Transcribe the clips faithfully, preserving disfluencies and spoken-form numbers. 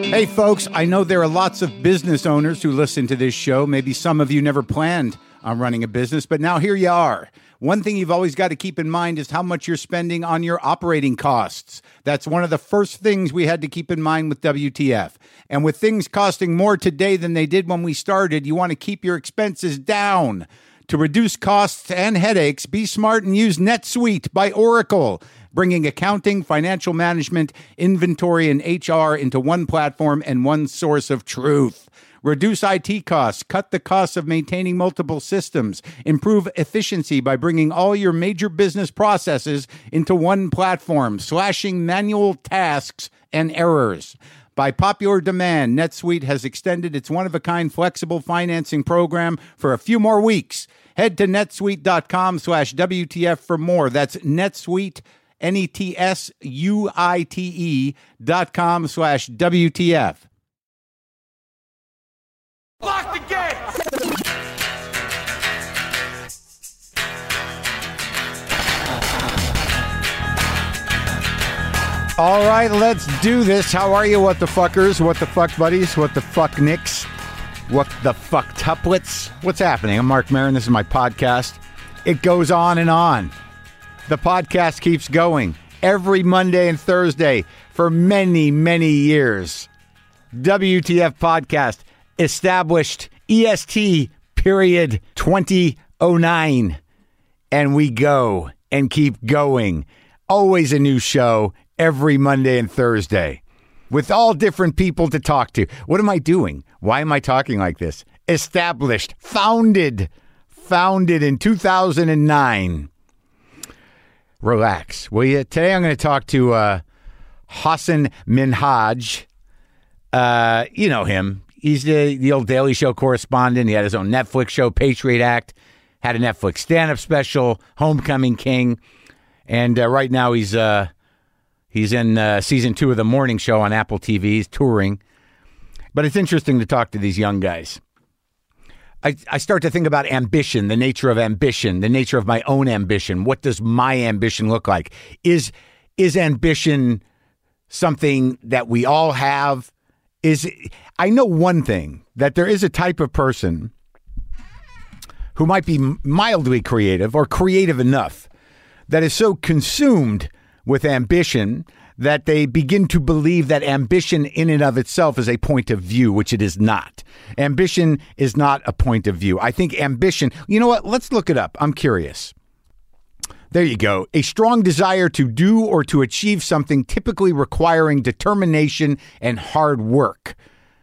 Hey, folks, I know there are lots of business owners who listen to this show. Maybe some of you never planned on running a business, but now here you are. One thing you've always got to keep in mind is how much you're spending on your operating costs. That's one of the first things we had to keep in mind with W T F. And with things costing more today than they did when we started, you want to keep your expenses down. To reduce costs and headaches, be smart and use NetSuite by Oracle, bringing accounting, financial management, inventory, and H R into one platform and one source of truth. Reduce I T costs, cut the costs of maintaining multiple systems, improve efficiency by bringing all your major business processes into one platform, slashing manual tasks and errors. By popular demand, NetSuite has extended its one-of-a-kind flexible financing program for a few more weeks. Head to netsuite.com slash WTF for more. That's NetSuite, N E T S U I T E dot com slash W T F. Lock the gate! All right, let's do this. How are you, what the fuckers? What the fuck buddies? What the fuck nicks? What the fuck tuplets? What's happening? I'm Mark Maron. This is my podcast. It goes on and on. The podcast keeps going every Monday and Thursday for many, many years. W T F Podcast, established E S T period twenty oh nine. And we go and keep going. Always a new show every Monday and Thursday with all different people to talk to. What am I doing? Why am I talking like this? Established, founded, founded in two thousand nine. Relax, will you? Today I'm going to talk to uh, Hasan Minhaj. Uh, you know him. He's the, the old Daily Show correspondent. He had his own Netflix show, Patriot Act. Had a Netflix stand-up special, Homecoming King. And uh, right now he's uh, he's in uh, season two of The Morning Show on Apple T V. He's touring. But it's interesting to talk to these young guys. I, I start to think about ambition, the nature of ambition, the nature of my own ambition. What does my ambition look like? Is is ambition something that we all have? Is I know one thing, that there is a type of person who might be mildly creative or creative enough that is so consumed with ambition that they begin to believe that ambition in and of itself is a point of view, which it is not. Ambition is not a point of view. I think ambition, you know what? Let's look it up. I'm curious. There you go. A strong desire to do or to achieve something, typically requiring determination and hard work.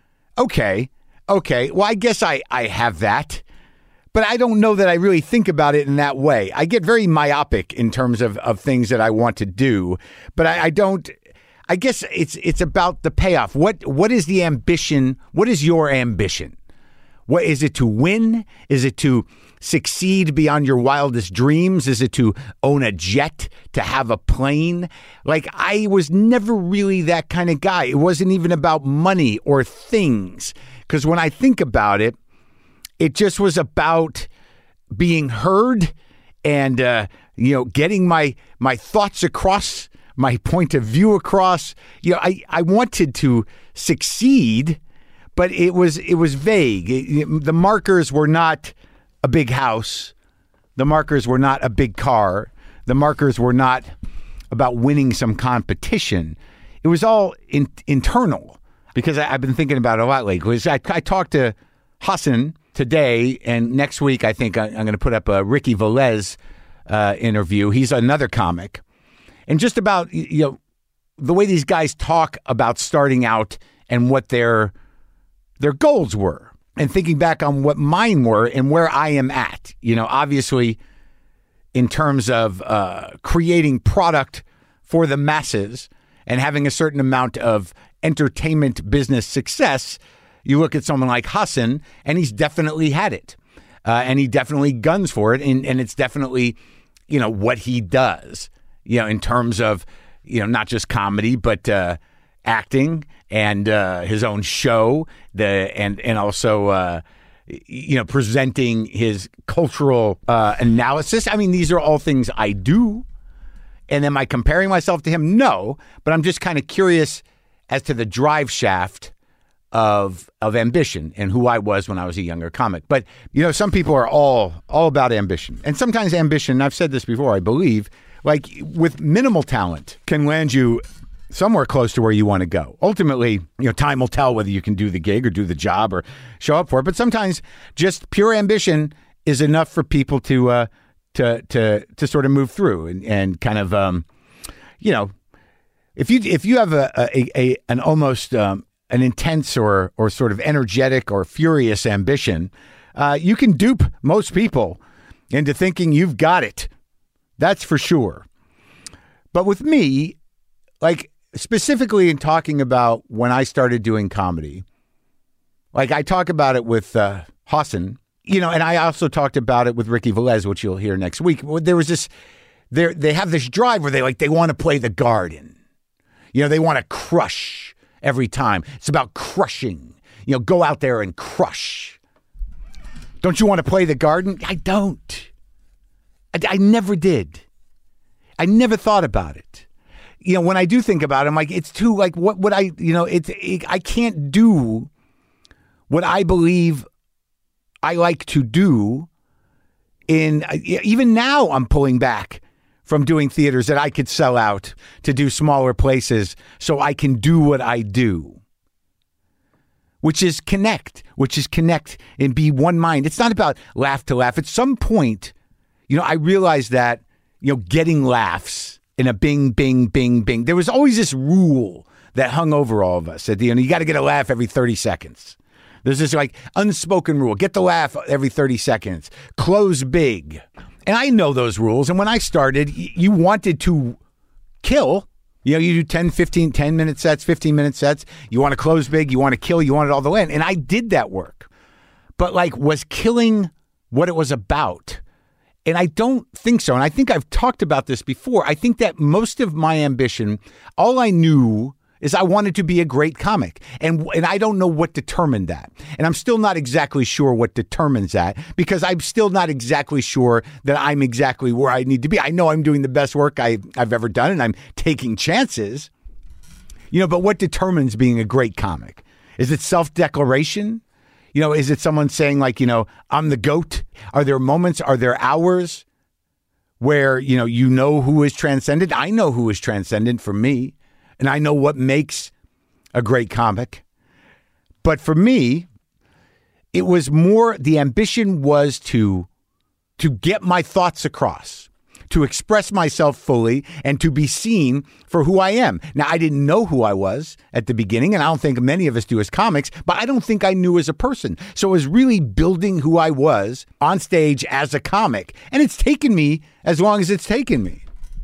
Okay. Okay. Well, I guess I, I have that. But I don't know that I really think about it in that way. I get very myopic in terms of, of things that I want to do, but I, I don't. I guess it's it's about the payoff. What what is the ambition? What is your ambition? What is it to win? Is it to succeed beyond your wildest dreams? Is it to own a jet, to have a plane? Like, I was never really that kind of guy. It wasn't even about money or things, because when I think about it, it just was about being heard and, uh, you know, getting my my thoughts across, my point of view across. You know, I, I wanted to succeed, but it was it was vague. It, it, the markers were not a big house. The markers were not a big car. The markers were not about winning some competition. It was all in, internal, because I, I've been thinking about it a lot lately. I, I talked to Hasan today, and next week I think I, I'm going to put up a Ricky Velez uh, interview. He's another comic. And just about, you know, the way these guys talk about starting out and what their their goals were, and thinking back on what mine were and where I am at. You know, obviously, in terms of uh, creating product for the masses and having a certain amount of entertainment business success, you look at someone like Hasan, and he's definitely had it. Uh, and he definitely guns for it. And, and it's definitely, you know, what he does, you know, in terms of, you know, not just comedy, but uh, acting and uh, his own show, the and, and also, uh, you know, presenting his cultural uh, analysis. I mean, these are all things I do. And am I comparing myself to him? No, but I'm just kind of curious as to the drive shaft of of ambition and who I was when I was a younger comic. But, you know, some people are all all about ambition. And sometimes ambition, I've said this before, I believe, like with minimal talent can land you somewhere close to where you want to go. Ultimately, you know, time will tell whether you can do the gig or do the job or show up for it. But sometimes just pure ambition is enough for people to uh, to to to sort of move through and, and kind of, um, you know, if you if you have a, a, a an almost um, an intense or or sort of energetic or furious ambition, uh, you can dupe most people into thinking you've got it. That's for sure. But with me, like specifically in talking about when I started doing comedy, like I talk about it with uh, Hassan, you know, and I also talked about it with Ricky Velez, which you'll hear next week. There was this, they they have this drive where they like they want to play the garden, you know, they want to crush every time. It's about crushing, you know, go out there and crush. Don't you want to play the garden? I don't. I, I never did. I never thought about it. You know, when I do think about it, I'm like, it's too, like, what would I, you know, it's, it, I can't do what I believe I like to do. In, even now, I'm pulling back from doing theaters that I could sell out to do smaller places so I can do what I do, which is connect, which is connect and be one mind. It's not about laugh to laugh. At some point, you know, I realized that, you know, getting laughs in a bing, bing, bing, bing. There was always this rule that hung over all of us. At the end, you got to get a laugh every thirty seconds. There's this like unspoken rule. Get the laugh every thirty seconds. Close big. And I know those rules. And when I started, you wanted to kill. You know, you do ten, fifteen, ten minute sets, fifteen minute sets. You want to close big. You want to kill. You want it all the way in. And I did that work. But like, was killing what it was about? And I don't think so. And I think I've talked about this before. I think that most of my ambition, all I knew is I wanted to be a great comic. And and I don't know what determined that. And I'm still not exactly sure what determines that, because I'm still not exactly sure that I'm exactly where I need to be. I know I'm doing the best work I, I've ever done, and I'm taking chances. You know, but what determines being a great comic? Is it self-declaration? You know, is it someone saying like, you know, I'm the GOAT? Are there moments, are there hours where, you know, you know who is transcendent? I know who is transcendent for me, and I know what makes a great comic. But for me, it was more, the ambition was to, to get my thoughts across, to express myself fully, and to be seen for who I am. Now, I didn't know who I was at the beginning, and I don't think many of us do as comics, but I don't think I knew as a person. So it was really building who I was on stage as a comic, and it's taken me as long as it's taken me.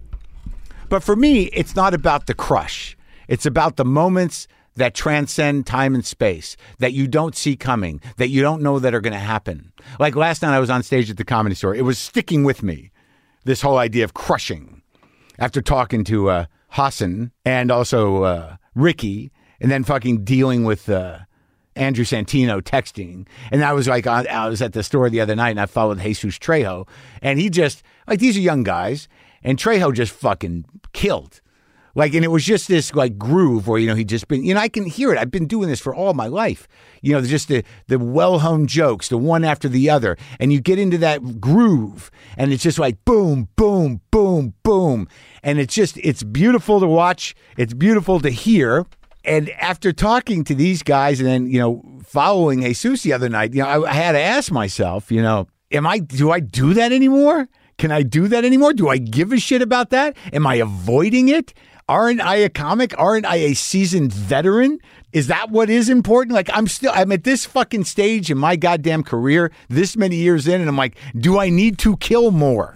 But for me, it's not about the crush. It's about the moments that transcend time and space, that you don't see coming, that you don't know that are going to happen. Like last night I was on stage at the Comedy Store. It was sticking with me, this whole idea of crushing, after talking to uh, Hassan and also uh, Ricky, and then fucking dealing with uh, Andrew Santino texting. And I was like, I, I was at the store the other night and I followed Jesus Trejo, and he just, like, these are young guys, and Trejo just fucking killed. Like, and it was just this like groove where, you know, he just been, you know, I can hear it. I've been doing this for all my life. You know, just the, the well-honed jokes, the one after the other. And you get into that groove and it's just like boom, boom, boom, boom. And it's just, it's beautiful to watch. It's beautiful to hear. And after talking to these guys and then, you know, following Jesus the other night, you know, I, I had to ask myself, you know, am I, do I do that anymore? Can I do that anymore? Do I give a shit about that? Am I avoiding it? Aren't I a comic? Aren't I a seasoned veteran? Is that what is important? Like, I'm still, I'm at this fucking stage in my goddamn career, this many years in, and I'm like, do I need to kill more?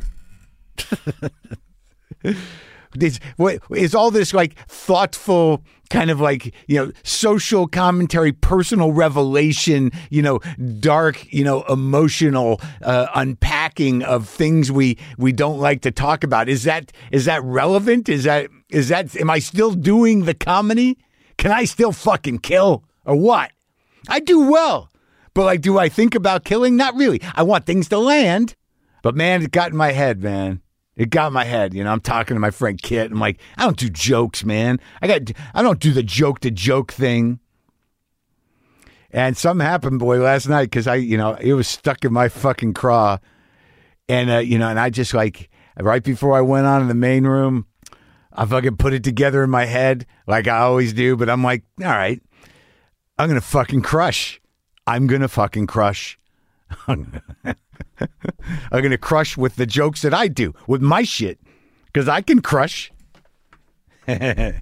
Is, what, is all this like thoughtful kind of like, you know, social commentary, personal revelation, you know, dark, you know, emotional uh, unpacking of things we we don't like to talk about? Is that is that relevant? Is that is that am I still doing the comedy? Can I still fucking kill or what? I do well, but like, do I think about killing? Not really. I want things to land, but man, it got in my head, man. It got in my head, you know. I'm talking to my friend Kit. I'm like, I don't do jokes, man. I got, I don't do the joke to joke thing. And something happened, boy, last night because I, you know, it was stuck in my fucking craw. And, uh, you know, and I just like, right before I went on in the main room, I fucking put it together in my head like I always do. But I'm like, all right, I'm going to fucking crush. I'm going to fucking crush. I'm going to crush with the jokes that I do, with my shit, because I can crush. And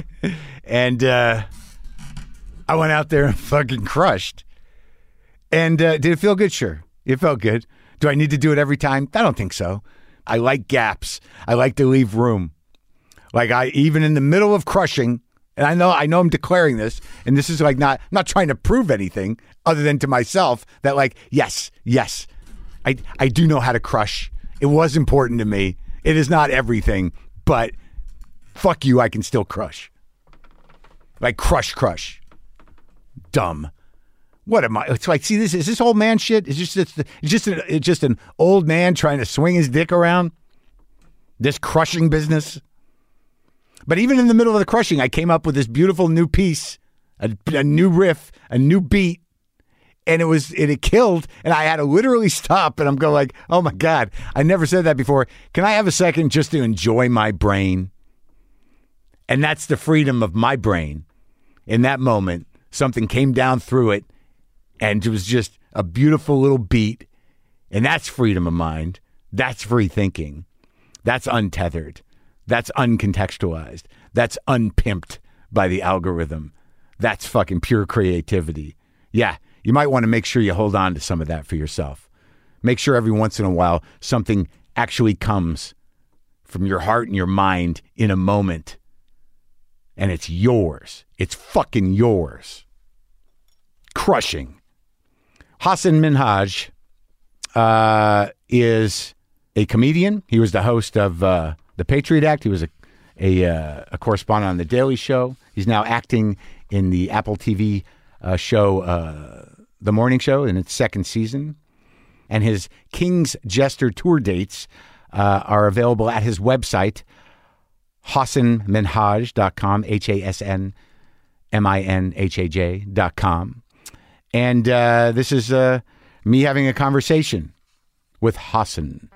uh, I went out there and fucking crushed. And uh, did it feel good? Sure. It felt good. Do I need to do it every time? I don't think so. I like gaps. I like to leave room. Like I, even in the middle of crushing, and I know, I know I'm declaring this, and this is like not, I'm not trying to prove anything other than to myself that like, yes, yes, I, I do know how to crush. It was important to me. It is not everything, but fuck you, I can still crush. Like crush, crush. Dumb. What am I? It's like, see, this is this old man shit. It's just it's, it's just a, it's just an old man trying to swing his dick around. This crushing business. But even in the middle of the crushing, I came up with this beautiful new piece, a, a new riff, a new beat, and it was it, it killed. And I had to literally stop, and I'm going like, oh my God, I never said that before. Can I have a second just to enjoy my brain? And that's the freedom of my brain. In that moment, something came down through it. And it was just a beautiful little beat. And that's freedom of mind. That's free thinking. That's untethered. That's uncontextualized. That's unpimped by the algorithm. That's fucking pure creativity. Yeah, you might want to make sure you hold on to some of that for yourself. Make sure every once in a while something actually comes from your heart and your mind in a moment. And it's yours. It's fucking yours. Crushing. Hasan Minhaj uh, is a comedian. He was the host of uh, The Patriot Act. He was a, a, uh, a correspondent on The Daily Show. He's now acting in the Apple T V uh, show, uh, The Morning Show, in its second season. And his King's Jester tour dates uh, are available at his website, hasan minhaj dot com, H A S N M I N H A J dot com. And uh, this is uh, me having a conversation with Hasan.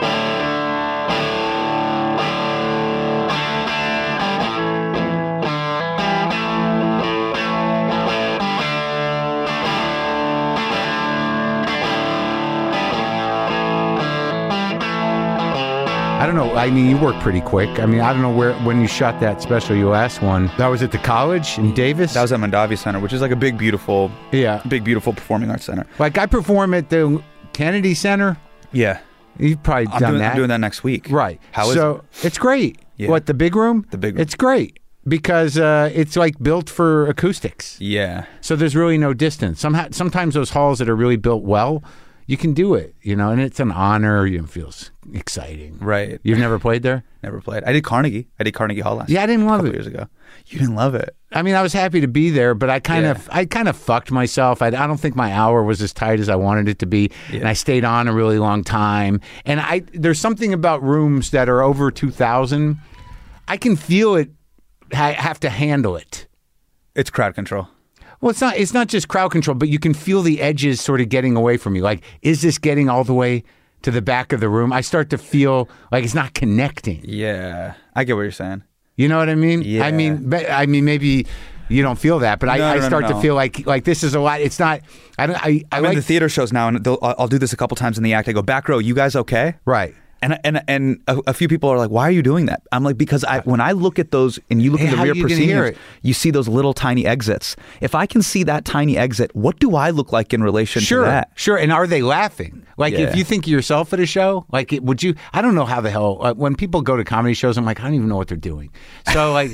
I don't know. I mean, you work pretty quick. I mean, I don't know where when you shot that special, your last one. That was at the college in Davis? That was at Mondavi Center, which is like a big, beautiful, yeah, big, beautiful performing arts center. Like I perform at the Kennedy Center. Yeah. You've probably I'm done doing, that. I'm doing that next week. Right. How is so, it? It's great. Yeah. What, the big room? The big room. It's great because uh, it's like built for acoustics. Yeah. So there's really no distance. Somehow, sometimes those halls that are really built well, you can do it, you know, and it's an honor. It feels exciting. Right. You've never played there? Never played. I did Carnegie. I did Carnegie Hall last Yeah, I didn't love a couple it. years ago. You didn't love it. I mean, I was happy to be there, but I kind Yeah. of, I kind of fucked myself. I, I don't think my hour was as tight as I wanted it to be, Yeah. and I stayed on a really long time. And I, there's something about rooms that are over two thousand. I can feel it. I have to handle it. It's crowd control. Well, it's not. It's not just crowd control, but you can feel the edges sort of getting away from you. Like, is this getting all the way to the back of the room? I start to feel like it's not connecting. Yeah. I get what you're saying. You know what I mean? Yeah. I mean, but- I mean, maybe you don't feel that, but I, No, I no, no, start no. to feel like like this is a lot. It's not. I don't. I, I I'm like in the theater shows now, and they'll- I'll, I'll do this a couple times in the act. I go, back row, you guys okay? right. And and and a, a few people are like, "Why are you doing that?" I'm like, "Because I when I look at those and you look Hey, in the how rear you gonna hear prosceniums, it? you see those little tiny exits. If I can see that tiny exit, what do I look like in relation Sure, to that?" sure. And are they laughing? Like, Yeah. if you think of yourself at a show, like, it, would you? I don't know how the hell. Uh, when people go to comedy shows, I'm like, I don't even know what they're doing. So, like,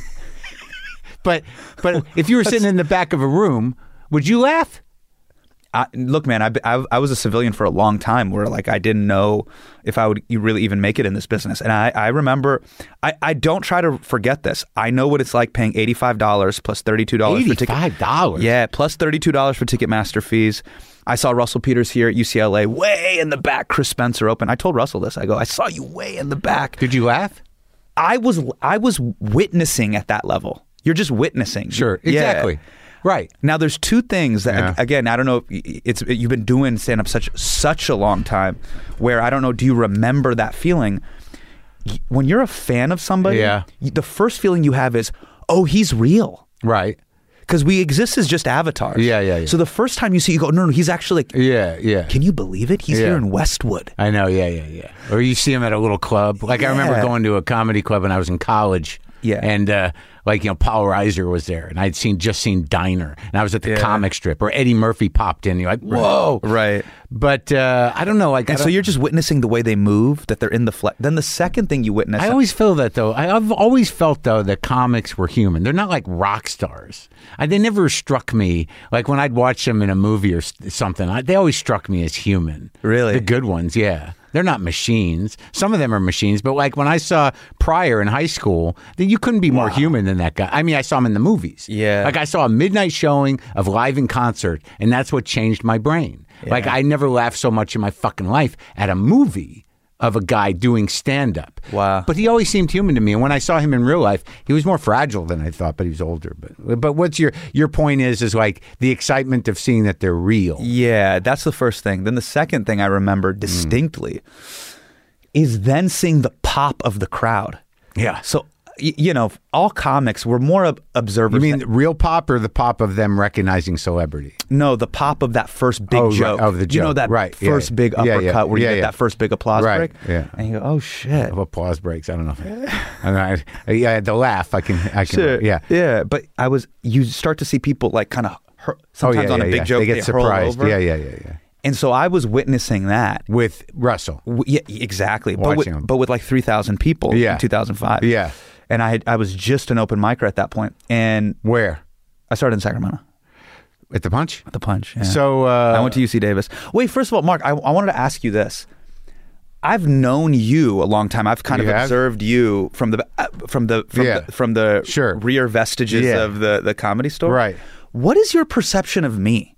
but but if you were sitting in the back of a room, would you laugh? I, look, man, I, I I was a civilian for a long time where like I didn't know if I would really even make it in this business. And I, I remember, I, I don't try to forget this. I know what it's like paying eighty-five dollars plus thirty-two dollars for ticket. Eighty-five dollars. Yeah, plus thirty-two dollars for Ticketmaster fees. I saw Russell Peters here at U C L A way in the back, Chris Spencer open. I told Russell this. I go, I saw you way in the back. Did you laugh? I was I was witnessing at that level. You're just witnessing. Sure, Yeah. exactly. Right. Now, there's two things that, Yeah. again, I don't know, if it's you've been doing stand-up such such a long time, where I don't know, do you remember that feeling? When you're a fan of somebody, Yeah. the first feeling you have is, oh, he's real. Right. Because we exist as just avatars. Yeah, yeah, yeah. So the first time you see, you go, no, no, he's actually like, Yeah, yeah. can you believe it? He's Yeah. here in Westwood. I know, yeah, yeah, yeah. Or you see him at a little club. Like I remember Yeah. going to a comedy club when I was in college. Yeah. And uh, like, you know, Paul Reiser was there, and I'd seen just seen Diner, and I was at the Yeah. comic strip, or Eddie Murphy popped in. And you're like, whoa. Right. But uh, I don't know. Like, I And so don't- you're just witnessing the way they move, that they're in the flesh. Then the second thing you witness, I always feel that though. I- I've always felt though that comics were human. They're not like rock stars. I, they never struck me like when I'd watch them in a movie or s- something. I, they always struck me as human. Really? The good ones, yeah. They're not machines. Some of them are machines, but like when I saw Pryor in high school, then you couldn't be more human than that guy. I mean, I saw him in the movies. Yeah. Like I saw a midnight showing of Live in Concert, and that's what changed my brain. Like I never laughed so much in my fucking life at a movie of a guy doing stand-up. Wow. But he always seemed human to me. And when I saw him in real life, he was more fragile than I thought, but he was older. But but what's your your point is is like the excitement of seeing that they're real. Yeah, that's the first thing. Then the second thing I remember distinctly is then seeing the pop of the crowd. Yeah. So, y- you know, all comics, we're more ob- observers. You mean than- real pop or the pop of them recognizing celebrity? no, the pop of that first big Oh, right, joke. of the You know joke. that Right, yeah, first big yeah, yeah, uppercut where you yeah, get yeah. that first big applause Right, break. yeah. And you go, oh, shit. Of applause breaks. I don't know. If I, I, don't know, I, yeah, the laugh. I can. I can. Sure. Yeah. Yeah. But I was, you start to see people like kind of sometimes oh, yeah, on yeah, a big yeah. joke, They get hurl surprised. over. Yeah, yeah, yeah, yeah. And so I was witnessing that. With Russell. W- Yeah, exactly. But Watching with, him. but with like three thousand people Yeah. in two thousand five. Yeah. And I had, I was just an open micer at that point, and Where? I started in Sacramento At the Punch. at the Punch. Yeah. So uh, I went to U C Davis. Wait, first of all, Mark, I, I wanted to ask you this. I've known you a long time. I've kind You of have? observed you from the uh, from the from Yeah. the, from the Sure. rear vestiges Yeah. of the the comedy store. Right. What is your perception of me?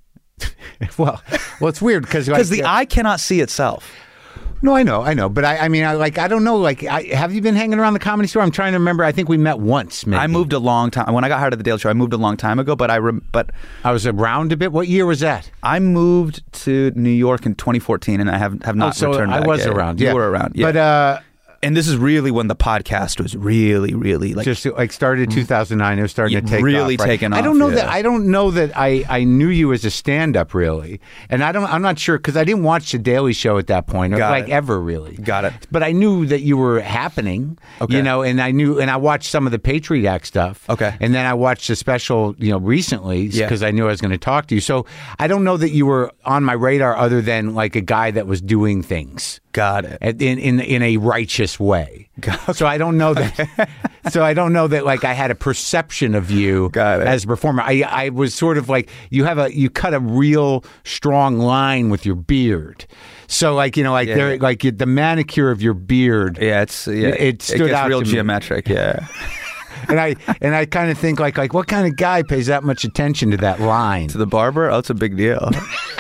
well, well, it's weird because Because the eye cannot see itself. No, I know, I know, but I, I mean, I like, I don't know, like, I, have you been hanging around the Comedy Store? I'm trying to remember. I think we met once. Maybe I moved a long time when I got hired at the Daily Show. I moved a long time ago, but I rem- but I was around a bit. What year was that? I moved to New York in twenty fourteen, and I have have not oh, so returned. I back was yet. around. You Yeah, were around. Yeah. But uh, and this is really when the podcast was really, really like just like started in two thousand nine. It was starting Yeah, to take really off, right? taking I off, don't know yeah. that. I don't know that I, I knew you as a stand up really, and I don't. I'm not sure because I didn't watch the Daily Show at that point, or Got like it. ever really. Got it. But I knew that you were happening. Okay. You know, and I knew, and I watched some of the Patriot Act stuff. Okay. And then I watched the special, you know, recently Yeah. because I knew I was going to talk to you. So I don't know that you were on my radar other than like a guy that was doing things. got it. At- in in in a righteous way. So I don't know that. So I don't know that like I had a perception of you Got it. as a performer. I I was sort of like you have a you cut a real strong line with your beard. So like you know like Yeah, there yeah. like the manicure of your beard. Yeah, it's yeah, It stood gets out real to me. geometric. Yeah. And I and I kind of think like like what kind of guy pays that much attention to that line? To the barber, oh, it's a big deal.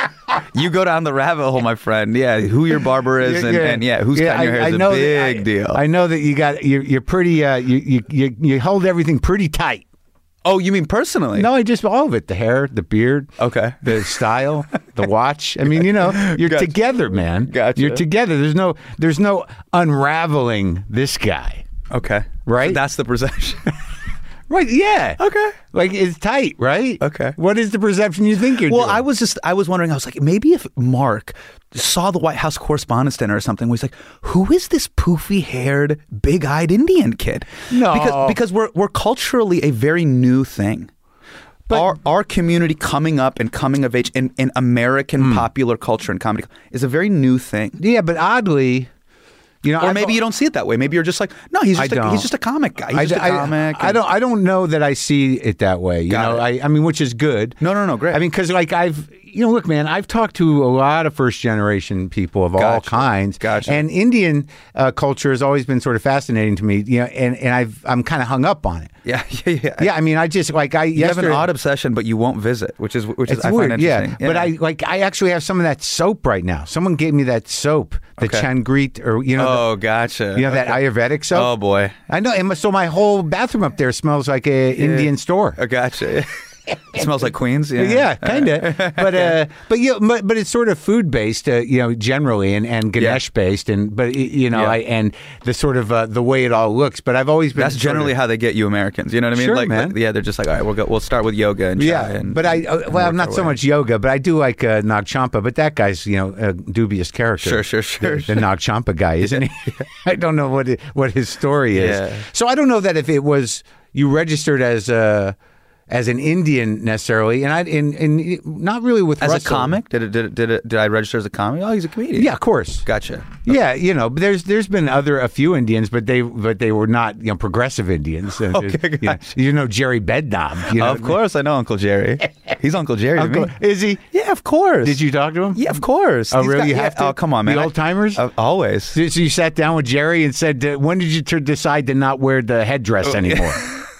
You go down the rabbit hole, my friend. Yeah, who your barber is, and, and yeah, who's cutting your hair is a know big that, I, deal. I know that you got you're, you're pretty uh, you, you you you hold everything pretty tight. oh, you mean personally? No, I just all of it. The hair, the beard, Okay. the style, the watch. I mean, you know, you're Gotcha. together, man. Gotcha. You're together. There's no there's no unraveling this guy. Okay. Right? So that's the perception. Right, yeah. Okay. Like it's tight, right? Okay. What is the perception you think you're Well, doing? I was just, I was wondering, I was like, maybe if Mark saw the White House Correspondents' Dinner or something, was like, who is this poofy haired, big eyed Indian kid? No. Because, because we're, we're culturally a very new thing. But- our, our community coming up and coming of age in, in American Hmm. popular culture and comedy is a very new thing. Yeah, but oddly, you know, Or I've- maybe you don't see it that way. Maybe you're just like, no, he's I just, a, don't. he's just a comic guy. He's just a I, comic. I, I don't. I don't know that I see it that way. You Got know, it. I, I mean, which is good. No, no, no, great. I mean, because like I've, you know, look, man, I've talked to a lot of first generation people of all Gotcha. kinds. Gotcha. And Indian uh, culture has always been sort of fascinating to me. You know, and and I've I'm kind of hung up on it. Yeah, yeah, yeah. Yeah, I mean, I just like I You have an yesterday- odd obsession, but you won't visit, which is which is It's I weird, find yeah. interesting. But I like I actually have some of that soap right now. Someone gave me that soap, the Okay. Changrit, or you know, oh, gotcha. the, you know that Ayurvedic soap. Oh boy. I know, and so my whole bathroom up there smells like a Indian store. I gotcha. It smells like Queens. Yeah, Yeah, kind of. But uh, but you know, but, but it's sort of food based, uh, you know, generally, and, and Ganesh based, and but you know, Yeah. I, and the sort of uh, the way it all looks. But I've always been That's sort generally of, how they get you Americans. You know what I mean? Sure, like, man. like, yeah, they're just like, all right, we'll go. We'll start with yoga and chai yeah. and, But I uh, and well, work not our so way. much yoga, but I do like uh, Nag Champa. But that guy's you know a dubious character. Sure, sure, sure, The, sure. the Nag Champa guy, isn't he? I don't know what it, what his story is. Yeah. So I don't know that if it was you registered as a. As an Indian necessarily, and I in, in not really with As Russell. a comic, did it, did it, did it, did I register as a comic? Oh, he's a comedian. Yeah, of course. Gotcha. Yeah, you know, but there's there's been other a few Indians, but they but they were not you know progressive Indians. Uh, Okay, you, know, gotcha. you know Jerry Bedknob. You know, Of course, I know Uncle Jerry. He's Uncle Jerry to Uncle, me. is he? Yeah, of course. Did you talk to him? Yeah, of course. Oh, He's really? got- You yeah. have to? Oh, come on, man. The I- old timers? Uh, always. So, so you sat down with Jerry and said, uh, "When did you t- decide to not wear the headdress Oh, anymore?"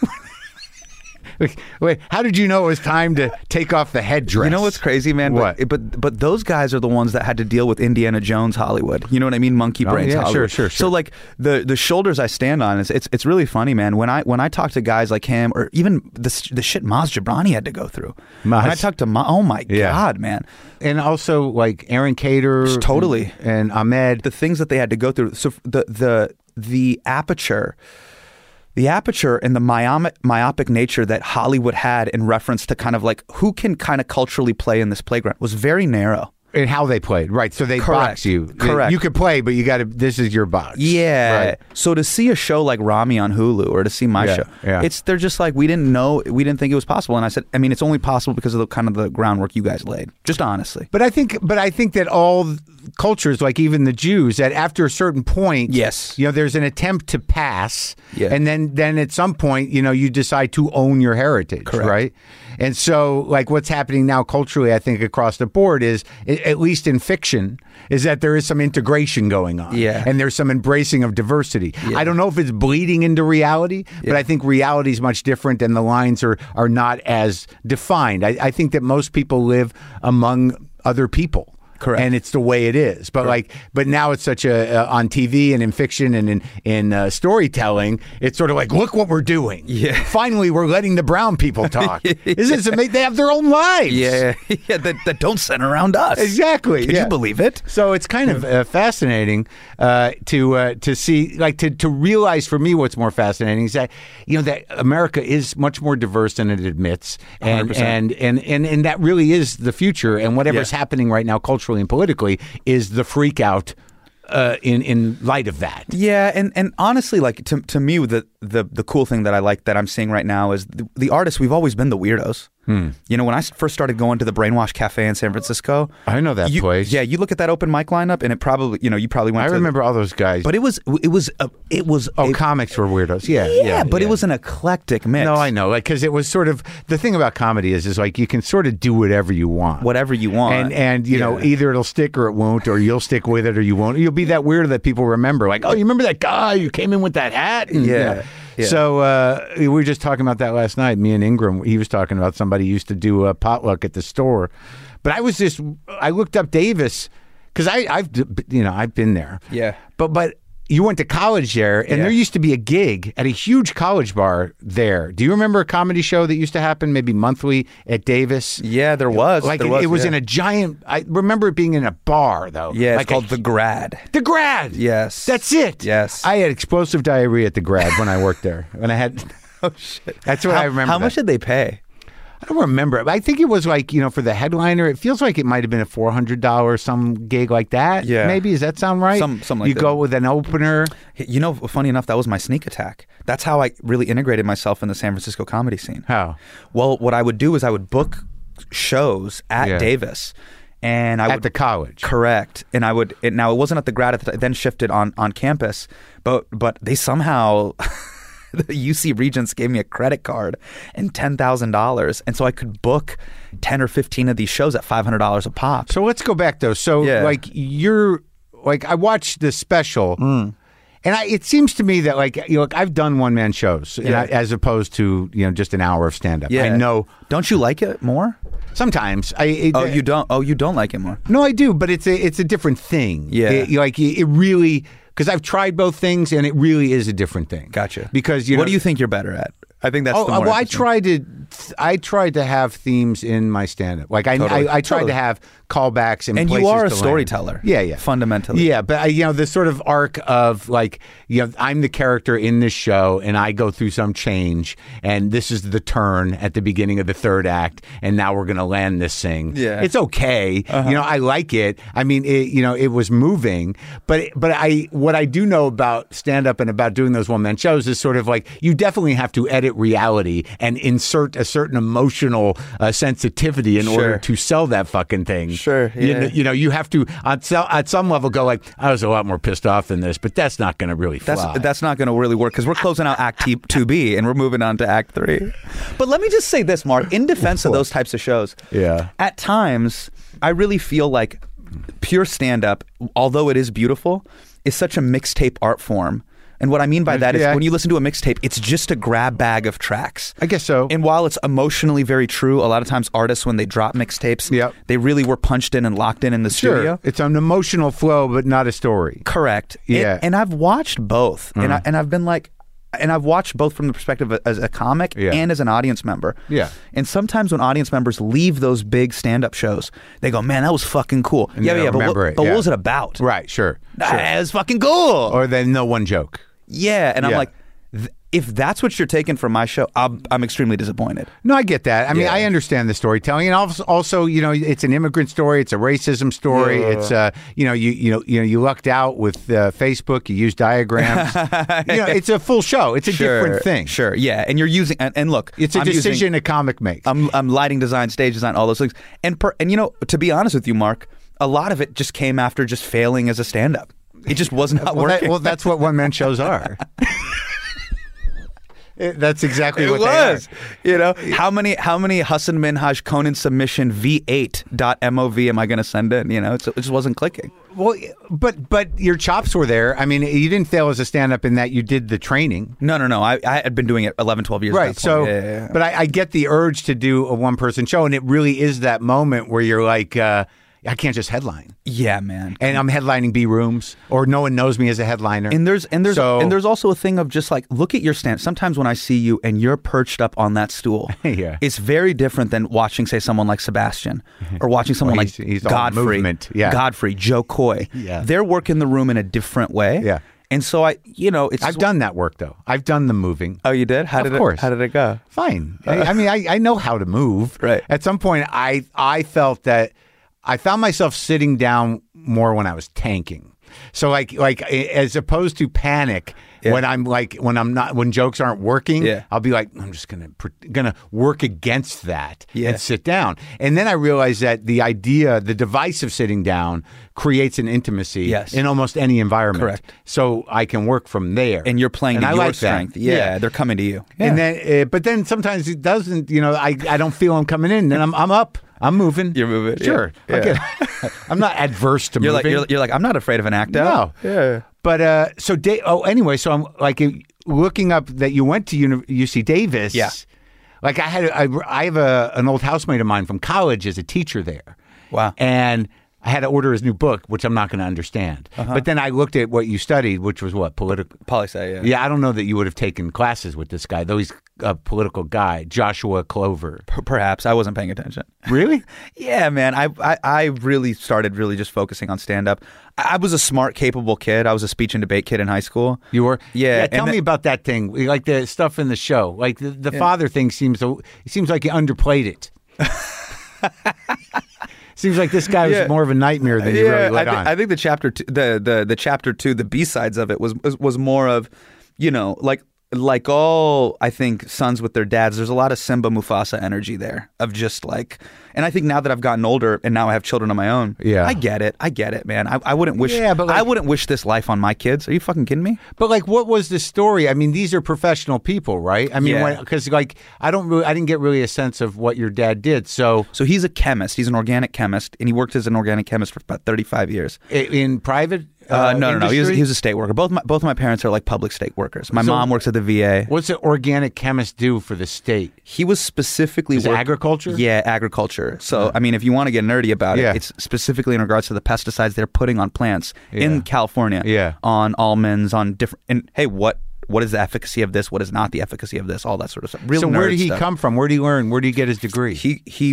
Wait, how did you know it was time to take off the headdress? You know what's crazy, man? What? But, but but those guys are the ones that had to deal with Indiana Jones Hollywood. You know what I mean? Monkey Oh, brains yeah, Hollywood. sure, sure, So sure. like the the shoulders I stand on is it's it's really funny, man. When I when I talk to guys like him, or even the the shit Maz Jobrani had to go through. Maz. When I talk to Ma, oh my Yeah. god, man, And also like Aaron Cater, Totally. and, and Ahmed. the things that they had to go through. So the the the aperture. The aperture and the myopic, myopic nature that Hollywood had in reference to kind of like who can kind of culturally play in this playground was very narrow. And how they played, right? So they Correct. box you. Correct. You could play, but you got to. This is your box. Yeah. Right. So to see a show like Rami on Hulu or to see my Yeah, show, yeah. it's they're just like we didn't know, we didn't think it was possible. And I said, I mean, it's only possible because of the kind of the groundwork you guys laid. Just honestly. But I think, but I think that all cultures, like even the Jews, that after a certain point, Yes. you know, there's an attempt to pass, Yeah. and then then at some point, you know, you decide to own your heritage, Correct. right? And so, like what's happening now culturally, I think across the board is, a- at least in fiction, is that there is some integration going on, Yeah. and there's some embracing of diversity. I don't know if it's bleeding into reality, but I think reality is much different, and the lines are are not as defined. I, I think that most people live among other people. Correct. And it's the way it is. But like, but now it's such a uh, on T V and in fiction and in in uh, storytelling, it's sort of like, look what we're doing. Yeah. Finally, we're letting the brown people talk. Isn't it amazing? They have their own lives. Yeah. yeah. That, that don't center around us. Exactly. Can yeah. you believe it? So it's kind of uh, fascinating uh, to uh, to see, like, to to realize for me what's more fascinating is that you know that America is much more diverse than it admits, and one hundred percent. and, and and and that really is the future. And whatever's Yeah. happening right now, culturally and politically, is the freak out uh, in in light of that. Yeah, and, and honestly, like to to me, the, the the cool thing that I like that I'm seeing right now is the, the artists. We've always been the weirdos. Hmm. You know, when I first started going to the Brainwash Cafe in San Francisco, I know that you- place. Yeah, you look at that open mic lineup, and it probably, you know, you probably went. I to remember all those guys. but it was it was a, it was oh, a, comics were weirdos. Yeah, yeah, yeah, but yeah. it was an eclectic mix. No, I know, like because it was sort of the thing about comedy is is like you can sort of do whatever you want. whatever you want, And and you know Yeah. either it'll stick or it won't, or you'll stick with it or you won't. You'll be that weirdo that people remember, like, oh, you remember that guy who came in with that hat? And, Yeah, you know. yeah. So uh, we were just talking about that last night. Me and Ingram, he was talking about somebody who used to do a potluck at the store, but I was just I looked up Davis because I I've you know I've been there. Yeah. But but. You went to college there, and Yeah. there used to be a gig at a huge college bar there. Do you remember a comedy show that used to happen maybe monthly at Davis? Yeah, there was. Like there it, was, it was yeah. in a giant. I remember it being in a bar though. Yeah, it's like called a, the Grad. the Grad. Yes, That's it. Yes. I had explosive diarrhea at the Grad when I worked there. When I had, Oh shit. that's what how, I remember. How much that. did they pay? I don't remember. I think it was like you know for the headliner. It feels like it might have been a four hundred dollars some gig like that. Yeah. maybe does that sound right? Some- something like you that. go with an opener. You know, funny enough, that was my sneak attack. That's how I really integrated myself in the San Francisco comedy scene. How? Well, what I would do is I would book shows at Yeah. Davis, and I At would the college. correct, and I would. It, now it wasn't at the Grad at the time, then shifted on on campus, but but they somehow. The U C Regents gave me a credit card and ten thousand dollars, and so I could book ten or fifteen of these shows at five hundred dollars a pop. So let's go back though. So Yeah. like you're like I watched this special, Mm. and I, it seems to me that like you know like, I've done one man shows, and Yeah. I, as opposed to you know just an hour of stand up. Yeah, I know Don't you like it more? sometimes I. It, Oh, you don't. Oh, you don't like it more. No, I do, but it's a it's a different thing. Yeah. It- like it really because I've tried both things, and it really is a different thing. Gotcha. Because you know what do you think you're better at? I think that's Oh, the more well, I interesting- tried to, I tried to have themes in my stand-up. Like I, Totally. I, I tried Totally. to have callbacks and And you places are a to land. storyteller. Yeah, yeah, Fundamentally. Yeah, but I, you know, the sort of arc of like, you know, I'm the character in this show, and I go through some change, and this is the turn at the beginning of the third act, and now we're going to land this thing. Yeah. It's okay. You know, I like it. I mean, it, you know, it was moving, but but I what I do know about stand-up and about doing those one-man shows is sort of like you definitely have to edit reality and insert a certain emotional uh, sensitivity in Sure. order to sell that fucking thing. Sure, You, yeah. know, you know, you have to at some, at some level go like, I was a lot more pissed off than this, but that's not going to really fly. That's that's not going to really work because we're closing out Act T- two B and we're moving on to Act three. But let me just say this, Mark, in defense of those types of shows, Yeah. at times I really feel like pure stand-up, although it is beautiful, is such a mixtape art form. And what I mean by that is Yeah. when you listen to a mixtape, it's just a grab bag of tracks. I guess so. And while it's emotionally very true, a lot of times artists, when they drop mixtapes, Yep. they really were punched in and locked in in the Sure. studio. It's an emotional flow, but not a story. Correct. Yeah. And, and I've watched both, and I, and I've been like, and I've watched both from the perspective of, as a comic Yeah. and as an audience member. Yeah. And sometimes when audience members leave those big stand-up shows, they go, "Man, that was fucking cool." And yeah, they yeah. don't But, what, remember it, but yeah. what was it about? Right, sure. Ah, sure. it was fucking cool. Or then no one joke. Yeah. And I'm Yeah. like, th- if that's what you're taking from my show, I'm, I'm extremely disappointed. No, I get that. I mean, Yeah. I understand the storytelling, and also, also, you know, it's an immigrant story. It's a racism story. Yeah. It's, uh, you know, you you know, you know, you lucked out with uh, Facebook. You use diagrams. you know, it's a full show. It's a Sure, different thing. Sure. Yeah. And you're using, and, and look, It's a I'm using- decision a comic makes. I'm, I'm lighting design, stage design, all those things. And per, and you know, to be honest with you, Mark, a lot of it just came after just failing as a stand-up. It just was not well, that, working. well, that's what one man shows are. It- that's exactly it what was. they are. You know, how many how many Hassan Minhaj Conan submission V eight dot mov am I going to send in? You know, it's, it just wasn't clicking. Well, but but your chops were there. I mean, you didn't fail as a stand-up in that you did the training. No, no, no. I, I had been doing it eleven, twelve years. at Right. that So, point. Yeah, yeah, yeah. but I, I get the urge to do a one-person show, and it really is that moment where you're like, uh, I can't just headline, yeah, man. and I'm headlining B rooms, or no one knows me as a headliner. And there's and there's So- and there's also a thing of just like look at your stand. Sometimes when I see you and you're perched up on that stool, Yeah. it's very different than watching, say, someone like Sebastian or watching someone Well, like he's- he's all Godfrey, movement. Yeah. Godfrey, Joe Coy. Yeah. They're working the room in a different way. Yeah. And so I, you know, it's I've done that work though. I've done the moving. Oh, you did? How Of did course. it? How did it go? Fine. I, I mean, I, I know how to move. Right. At some point, I I felt that I found myself sitting down more when I was tanking. So like like as opposed to panic Yeah. when I'm like when I'm not when jokes aren't working, Yeah. I'll be like I'm just gonna pr- gonna work against that Yeah. and sit down. And then I realized that the idea, the device of sitting down, creates an intimacy Yes. in almost any environment. Correct. So I can work from there. And you're playing And to I your like that. strength. Yeah, they're coming to you. And then, uh, but then sometimes it doesn't. You know, I, I don't feel I'm coming in, and I'm I'm up. I'm moving. You're moving, Sure. yeah. I get- I'm not adverse to you're like moving. you're, you're like I'm not afraid of an act out. No. Yeah. But uh, so da- oh, anyway, so I'm like looking up that you went to uni- U C Davis. Yeah. Like I had, I, I have a an old housemate of mine from college as a teacher there. Wow. And I had to order his new book, which I'm not going to understand. Uh-huh. But then I looked at what you studied, which was what political. Poli sci, yeah. Yeah, I don't know that you would have taken classes with this guy, though he's a political guy, Joshua Clover. P- Perhaps I wasn't paying attention. Really? Yeah, man. I, I I really started really just focusing on stand up. I, I was a smart, capable kid. I was a speech and debate kid in high school. You were? Yeah, tell and me the- about that thing, like the stuff in the show. Like the, the father thing seems to, it seems like you underplayed it. Seems like this guy was Yeah. more of a nightmare than you really I, let thi- on. I think the chapter two, the the the chapter two, the B sides of it was, was was more of, you know, like like all I think sons with their dads. There's a lot of Simba Mufasa energy there of just like, and I think now that I've gotten older and now I have children of my own, Yeah. I get it, I get it, man. I, I wouldn't wish, Yeah, but like- I wouldn't wish this life on my kids. Are you fucking kidding me? But like, what was the story? I mean, these are professional people, right? I mean, Yeah. because like, I don't really, I didn't get really a sense of what your dad did. So So he's a chemist. He's an organic chemist, and he worked as an organic chemist for about thirty-five years. i- in private, uh, Uh, no, no, no. He was, industry? he was a state worker. Both my, both of my parents are like public state workers. My So- mom works at the V A. What's an organic chemist do for the state? He was specifically Is it work- agriculture? Yeah, agriculture. So I mean, if you want to get nerdy about Yeah. it, it's specifically in regards to the pesticides they're putting on plants Yeah. in California. Yeah. On almonds, on different. And hey, what what is the efficacy of this, what is not the efficacy of this, all that sort of stuff. Real so where nerd did he stuff. come from? Where did he learn? Where did he get his degree? He he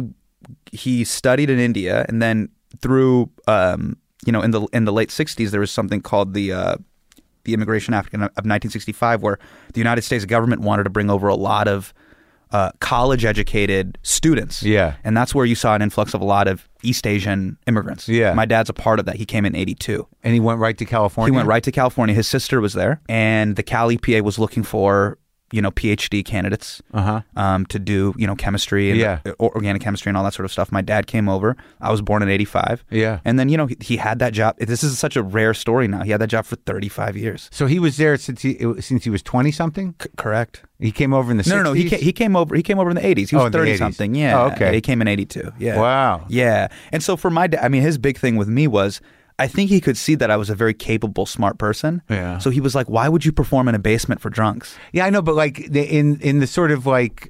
he studied in India, and then through um, you know in the in the late sixties there was something called the uh, the Immigration Act of nineteen sixty-five, where the United States government wanted to bring over a lot of uh, college-educated students. Yeah. And that's where you saw an influx of a lot of East Asian immigrants. Yeah. My dad's a part of that. He came in eighty-two. And he went right to California? He went right to California. His sister was there, and the Cal E P A was looking for, you know, PhD candidates Uh-huh. um, to do, you know, chemistry and Yeah. or- organic chemistry and all that sort of stuff. My dad came over. I was born in eighty-five. Yeah. And then, you know, he, he had that job. This is such a rare story now. He had that job for thirty-five years. So he was there since he since he was twenty-something? C- correct. He came over in the No, sixties? no, no. He came, he came over. He came over in the eighties. He was Oh, in the thirty eighties. something. Yeah. Oh, okay. He came in eighty-two. Yeah. Wow. Yeah. And so for my dad, I mean, his big thing with me was, I think he could see that I was a very capable, smart person. Yeah. So he was like, "Why would you perform in a basement for drunks?" Yeah, I know, but like the, in in the sort of like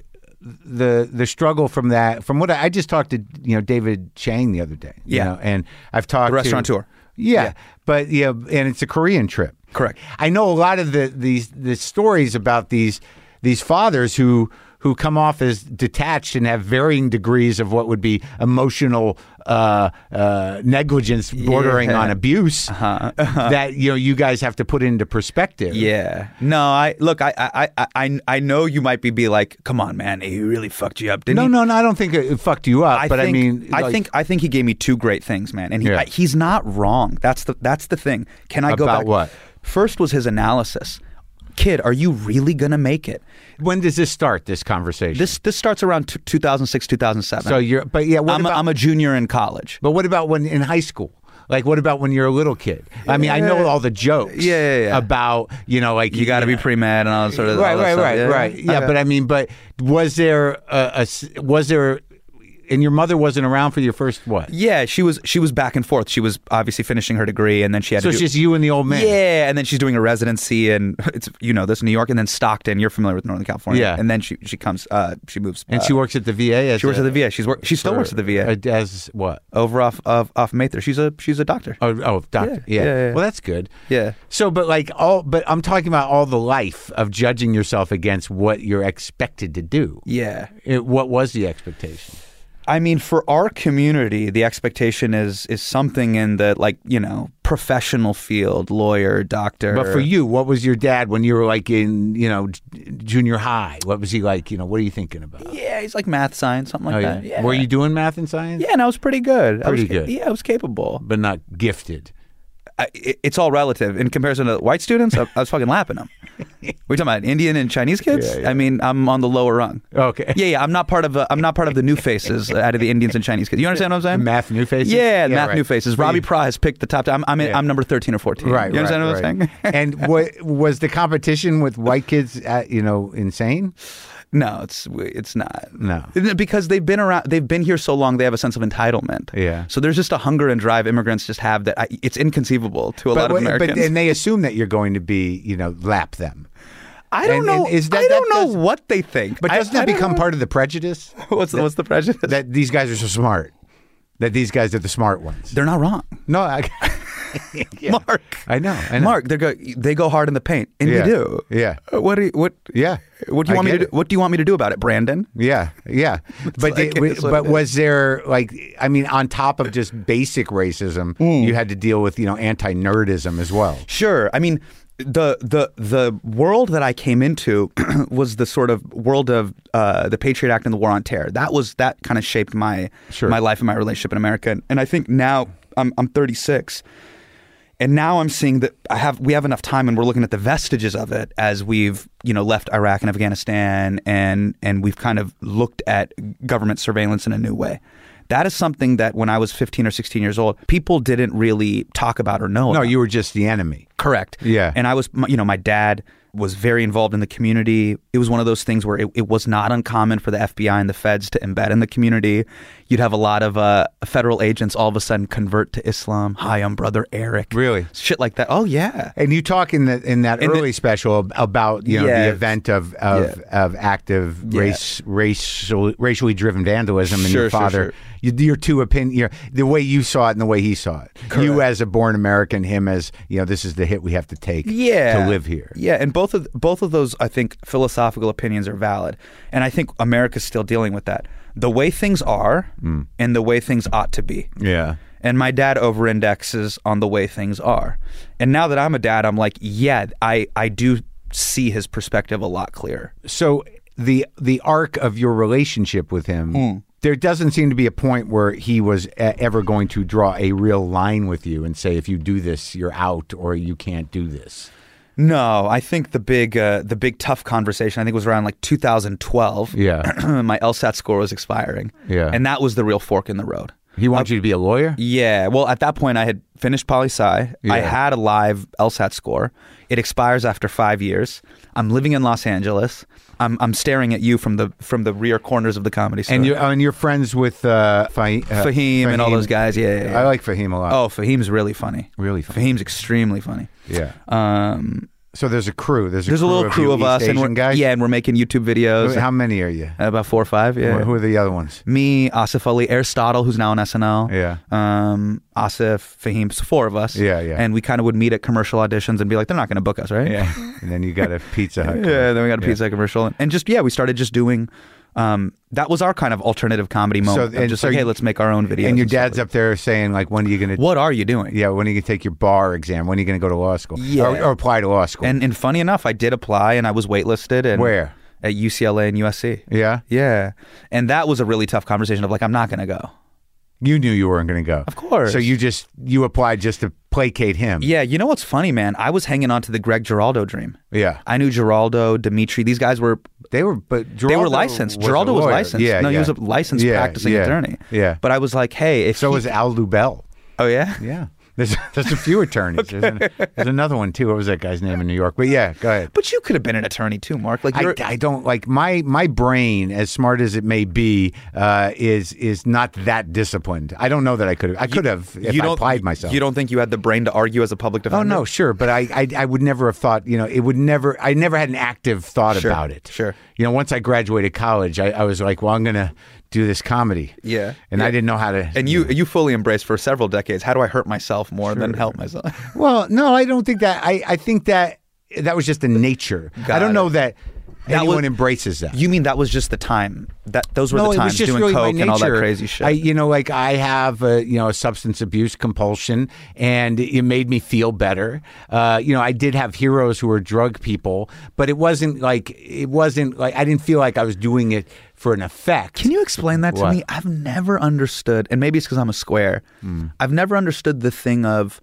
the the struggle from that, from what I, I just talked to, you know, David Chang the other day. you Yeah. know, and I've talked The restaurateur. To, yeah, Yeah. but yeah, and it's a Korean trip. Correct. I know a lot of the these the stories about these these fathers who who come off as detached and have varying degrees of what would be emotional uh, uh, negligence bordering Yeah. on abuse. Uh-huh. Uh-huh. That you know you guys have to put into perspective. Yeah. No, I look. I, I, I, I, I know you might be, be like, "Come on, man, he really fucked you up, didn't No, he?" no, no. I don't think it fucked you up, I but think, I mean, I like, think, I think he gave me two great things, man, and he, Yeah. I, he's not wrong. That's the, that's the thing. Can I go About back? what? First was his analysis. Kid, are you really gonna make it? when does this start? This conversation. This, this starts around t- two thousand six, two thousand seven. So you're, but yeah. What I'm, about? a, I'm a junior in college. but what about when in high school? Like, what about when you're a little kid? I mean, I know all the jokes. Yeah, yeah, yeah. About you know, like You got to be know, pre-med and all that sort of right, all that right, stuff. right, Yeah, right. Yeah, okay. but I mean, but was there a, a s- was there? And your mother wasn't around for your first what? Yeah, she was she was back and forth. She was obviously finishing her degree, and then she had So to it's do, just you and the old man. yeah, and then she's doing a residency in it's you know this New York, and then Stockton. You're familiar with Northern California, Yeah. And then she she comes uh, she moves And uh, she works at the V A. As she works a, at the V A. She's work she still for- works at the V A uh, as what? over off of off Mather. She's a she's a doctor. Oh, oh, doctor. Yeah, Yeah. yeah, yeah. Well, that's good. Yeah. So, but like all, but I'm talking about all the life of judging yourself against what you're expected to do. Yeah. It, what was the expectation? I mean, for our community, the expectation is is something in the like you know professional field, lawyer, doctor. But for you, what was your dad when you were like in, you know, j- junior high? What was he like? You know, what are you thinking about? yeah, he's like math, science, something like Oh, that. yeah. Yeah. Were you doing math and science? Yeah, and I was pretty good. I Pretty was, good. Yeah, I was capable. But not gifted. I, it, it's all relative in comparison to white students. I, I was fucking lapping them. We're talking about Indian and Chinese kids. Yeah, yeah. I mean, I'm on the lower rung. Okay. Yeah, yeah. I'm not part of. A, I'm not part of the new faces out of the Indians and Chinese kids. You understand what I'm saying? Math new faces? Yeah, math right. new faces. But Robbie you- Price picked the top. ten. I'm I'm, in, Yeah. I'm number thirteen or fourteen. Right, You understand right, what I'm right. saying? And what was the competition with white kids, at, you know, insane? No, it's it's not. No. Because they've been around. They've been here so long. They have a sense of entitlement. Yeah. So there's just a hunger and drive immigrants just have that I, it's inconceivable to a lot of But, Americans. but and they assume that you're going to be, you know, lap them. I don't and- know. and is that- I don't that know does- what they think. But I- doesn't I that don't become know. part of the prejudice? What's the, what's the prejudice? That these guys are so smart. That these guys are the smart ones. They're not wrong. No, I, yeah. Mark. I know. I know. Mark, they go they go hard in the paint, and Yeah. you do. Yeah. Uh, What do you, what Yeah. what do you I want me to get do? it. What do you want me to do about it, Brandon? Yeah, yeah. But like- did- it's what but it is. was there like I mean, on top of just basic racism, Hmm. you had to deal with you know anti-nerdism as well. Sure. I mean, the the the world that I came into was the sort of world of uh, the Patriot Act and the War on Terror. That was that kind of shaped my Sure. my life and my relationship in America. And, and I think now I'm I'm thirty-six. And now I'm seeing that I have we have enough time, and we're looking at the vestiges of it as we've you know left Iraq and Afghanistan, and and we've kind of looked at government surveillance in a new way. That is something that when I was fifteen or sixteen years old, people didn't really talk about or know. No, about. you were just the enemy. Correct. Yeah. And I was, you know, my dad was very involved in the community. It was one of those things where it, it was not uncommon for the F B I and the feds to embed in the community. You'd have a lot of uh, federal agents all of a sudden convert to Islam. Hi, I'm Brother Eric. Really? Shit like that. Oh, yeah. And you talk in the in that In the- early special about you know Yeah. the event of of, of active Yeah. race racial, racially driven vandalism, and Sure, your sure, father, sure. You, your two opinion, your, the way you saw it and the way he saw it. You Correct. as a born American, him as you know this is the hit we have to take Yeah. to live here. Yeah. And both of both of those, I think, philosophical opinions are valid, and I think America's still dealing with that. The way things are, mm. and the way things ought to be. Yeah. And my dad over-indexes on the way things are. And now that I'm a dad, I'm like, yeah, I, I do see his perspective a lot clearer. So the the arc of your relationship with him, mm. there doesn't seem to be a point where he was a- ever going to draw a real line with you and say, if you do this, you're out, or you can't do this. No, I think the big uh, the big tough conversation, I think, was around like two thousand twelve. Yeah. My LSAT score was expiring. Yeah. And that was the real fork in the road. He wants uh, you to be a lawyer? Yeah. Well, at that point, I had finished poli-sci. Yeah. I had a live LSAT score. It expires after five years. I'm living in Los Angeles. I'm I'm staring at you from the from the rear corners of the Comedy Store. And you're, and you're friends with uh, Fahim, uh, Fahim, Fahim and all those guys. Yeah, yeah, yeah. I like Fahim a lot. Oh, Fahim's really funny. Really funny. Fahim's extremely funny. Yeah. Um... So there's a crew. There's a, there's crew a little of crew of us, East and we're, Asian guys? yeah, and we're making YouTube videos. How many are you? About four or five. Yeah. Who are the other ones? Me, Asif Ali, Aristotle, who's now on S N L. Yeah. Um, Asif, Fahim, so four of us. Yeah, yeah. And we kind of would meet at commercial auditions and be like, they're not going to book us, right? Yeah. And then you got a Pizza Hut. Yeah. Then we got a Pizza Hut commercial, and just yeah, we started just doing. Um, that was our kind of alternative comedy moment. So, and just so like, hey, you, let's make our own videos. And your and dad's up there saying, like, when are you going to... What are you doing? Yeah, when are you going to take your bar exam? When are you going to go to law school? Yeah. Or, or apply to law school? And, and funny enough, I did apply, and I was waitlisted. And Where? At U C L A and U S C. Yeah? Yeah. And that was a really tough conversation of like, I'm not going to go. You knew you weren't going to go. Of course. So you just, you applied just to placate him. Yeah. You know what's funny, man? I was hanging on to the Greg Giraldo dream. Yeah. I knew Giraldo, Dimitri. These guys were... They were, but Giraldo they were licensed. Was Giraldo was lawyer. licensed. Yeah, no, yeah. he was a licensed yeah, practicing yeah, attorney. Yeah. But I was like, hey, if So he... was Al Lubell. Oh, yeah? Yeah. There's there's a few attorneys. okay. there's, an, there's another one too. What was that guy's name in New York? But yeah, go ahead. But you could have been an attorney too, Mark. Like I, I don't like my my brain, as smart as it may be, uh, is is not that disciplined. I don't know that I could have. I could have if you I don't, applied myself. You don't think you had the brain to argue as a public defender? Oh no, sure, but I, I I would never have thought. You know, it would never. I never had an active thought sure, about it. Sure. You know, once I graduated college, I, I was like, well, I'm gonna do this comedy. Yeah. And yeah. I didn't know how to. And you you fully embraced for several decades. How do I hurt myself more sure. than help myself? Well, no, I don't think that. I, I think that that was just a nature. Got I don't it. know that, that anyone was, embraces that. You mean that was just the time? That those were no, the times it was just doing really coke my nature. and all that crazy shit. I, you know, like I have, a, you know, a substance abuse compulsion, and it made me feel better. Uh, you know, I did have heroes who were drug people, but it wasn't like it wasn't like I didn't feel like I was doing it for an effect. Can you explain that to what? me? I've never understood, and maybe it's because I'm a square. Mm. I've never understood the thing of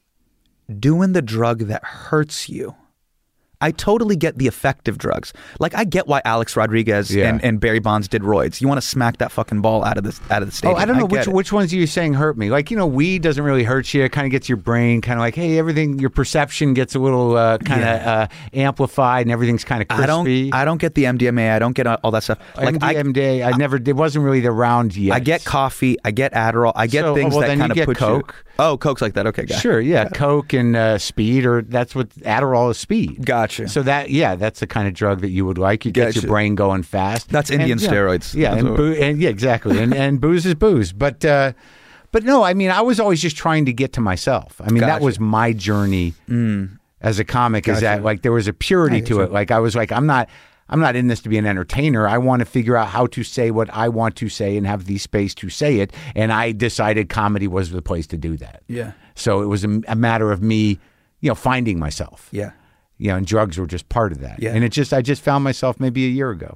doing the drug that hurts you. I totally get the effective drugs. Like, I get why Alex Rodriguez yeah. and, and Barry Bonds did roids. You want to smack that fucking ball out of the out of the stadium. Oh, I don't know I which it. which ones are you saying hurt me. Like, you know, weed doesn't really hurt you. It kind of gets your brain kind of like, hey, everything, your perception gets a little uh, kind of yeah. uh, amplified, and everything's kind of crispy. I don't, I don't get the M D M A. I don't get all that stuff. Like M D M A, I, I never. It wasn't really around yet. I get coffee. I get Adderall. I get so, things well, that kind of put Coke. you. Oh, Coke's like that. Okay, got sure. Yeah, yeah. Coke and uh, speed, or that's what Adderall is. Speed. Gotcha. So that yeah, that's the kind of drug that you would like. You get gotcha. your brain going fast. That's Indian and, steroids. Yeah, and, boo- and yeah, exactly. and and booze is booze. But uh, but no, I mean, I was always just trying to get to myself. I mean, gotcha. that was my journey mm. as a comic. Gotcha. Is that like there was a purity to it? Like I was like, I'm not. I'm not in this to be an entertainer. I want to figure out how to say what I want to say and have the space to say it. And I decided comedy was the place to do that. Yeah. So it was a, a matter of me, you know, finding myself. Yeah. You know, and drugs were just part of that. Yeah. And it just, I just found myself maybe a year ago.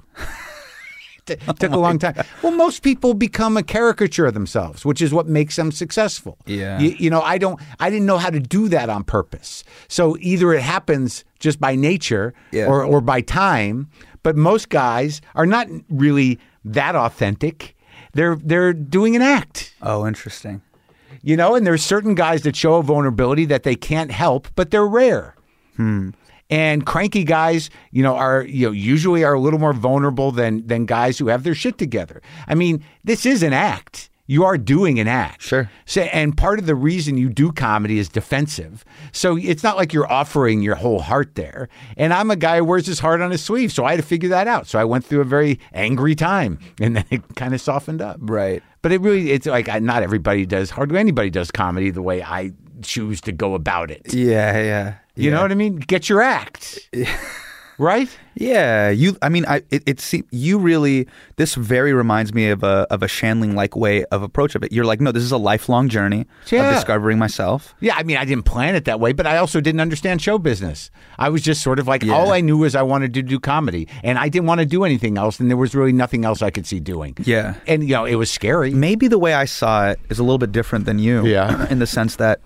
It took oh a long time. God. Well, most people become a caricature of themselves, which is what makes them successful. Yeah. You, you know, I don't, I didn't know how to do that on purpose. So either it happens just by nature yeah. or, or by time, but most guys are not really that authentic. They're, they're doing an act. Oh, interesting. You know, and there's certain guys that show a vulnerability that they can't help, but they're rare. Hmm. And cranky guys, you know, are you know usually are a little more vulnerable than than guys who have their shit together. I mean, this is an act. You are doing an act. Sure. So, and part of the reason you do comedy is defensive. So it's not like you're offering your whole heart there. And I'm a guy who wears his heart on his sleeve, so I had to figure that out. So I went through a very angry time, and then it kind of softened up. Right. But it really, it's like I, not everybody does, hardly anybody does comedy the way I choose to go about it. Yeah, yeah. You Yeah. know what I mean? Get your act. Right? Yeah, you. I mean, I. It, it seems you really. This very reminds me of a of a Shandling like way of approach of it. You're like, no, this is a lifelong journey Yeah. of discovering myself. Yeah, I mean, I didn't plan it that way, but I also didn't understand show business. I was just sort of like, Yeah. all I knew was I wanted to do comedy, and I didn't want to do anything else, and there was really nothing else I could see doing. Yeah. And, you know, it was scary. Maybe the way I saw it is a little bit different than you. Yeah. In the sense that,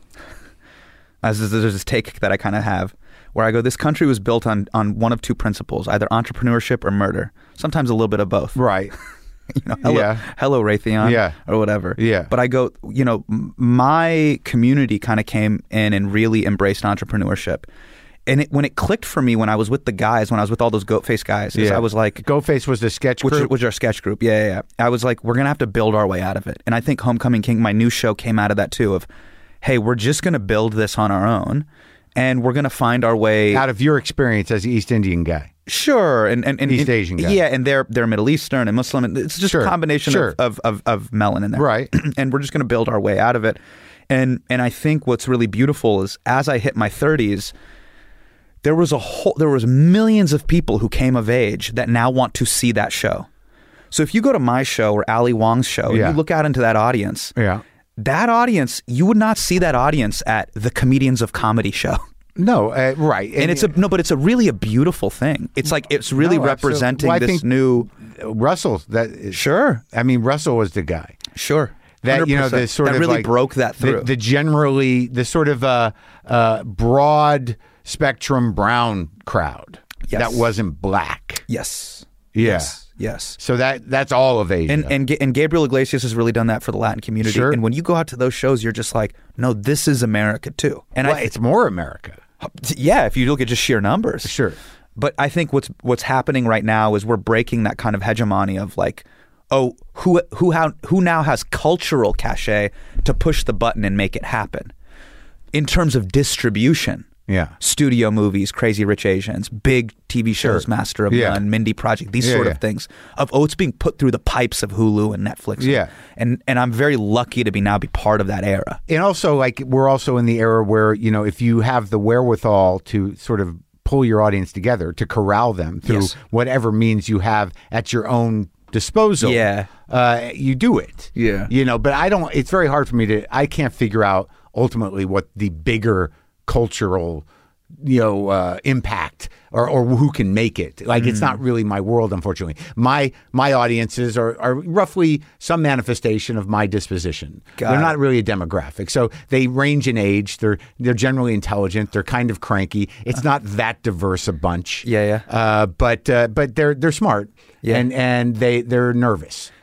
as there's this take that I kind of have, where I go, this country was built on on one of two principles, either entrepreneurship or murder. Sometimes a little bit of both. Right. You know, hello, Yeah. hello, Raytheon, Yeah. or whatever. Yeah. But I go, you know, m- my community kind of came in and really embraced entrepreneurship. And it, when it clicked for me, when I was with the guys, when I was with all those goat face guys, is Yeah. I was like, Goatface was the sketch which crew. is, which is our sketch group. Yeah, yeah, yeah. I was like, we're going to have to build our way out of it. And I think Homecoming King, my new show, came out of that too of, hey, we're just going to build this on our own and we're going to find our way. Out of your experience as the East Indian guy. Sure. And, and, and East and- Asian guy. Yeah, and they're, they're Middle Eastern and Muslim. And it's just Sure, a combination sure. of, of, of, of melon in there. Right. And we're just going to build our way out of it. And and I think what's really beautiful is as I hit my thirties, there was a whole there was millions of people who came of age that now want to see that show. So if you go to my show or Ali Wong's show Yeah. and you look out into that audience, Yeah. that audience, you would not see that audience at the Comedians of Comedy show. No, uh, right. And it's a no, but it's a really a beautiful thing. It's like it's really No, absolutely. representing Well, I this think- new. Russell. That is, Sure, I mean, Russell was the guy. sure. That you know one hundred percent. the sort that of really like, broke that the- through. The, generally the sort of uh, uh, broad spectrum brown crowd Yes. that wasn't black. yes. Yeah. Yes. Yes. So that that's all of Asia. And and Ga- and Gabriel Iglesias has really done that for the Latin community. Sure. And when you go out to those shows, you're just like, no, this is America too. And well, I, it's more America. yeah, if you look at just sheer numbers, Sure. But I think what's what's happening right now is we're breaking that kind of hegemony of like, oh, who who how who now has cultural cachet to push the button and make it happen. In terms of distribution, Yeah. studio movies, Crazy Rich Asians, big T V shows, Sure. Master of Yeah. None, Mindy Project, these Yeah, sort yeah. of things. Of oh, it's being put through the pipes of Hulu and Netflix. Yeah. and and I'm very lucky to be now be part of that era. And also, like, we're also in the era where, you know, if you have the wherewithal to sort of pull your audience together, to corral them through Yes. whatever means you have at your own disposal, Yeah. uh, you do it. Yeah. You know, but I don't, it's very hard for me to, I can't figure out ultimately what the bigger cultural, you know, uh, impact or, or who can make it. Like, it's not really my world, unfortunately. My my audiences are, are roughly some manifestation of my disposition. Got They're it. not really a demographic. So they range in age. They're they're generally intelligent. They're kind of cranky. It's not that diverse a bunch. Yeah, yeah. Uh, but uh, but they're they're smart. Yeah. And and they they're nervous.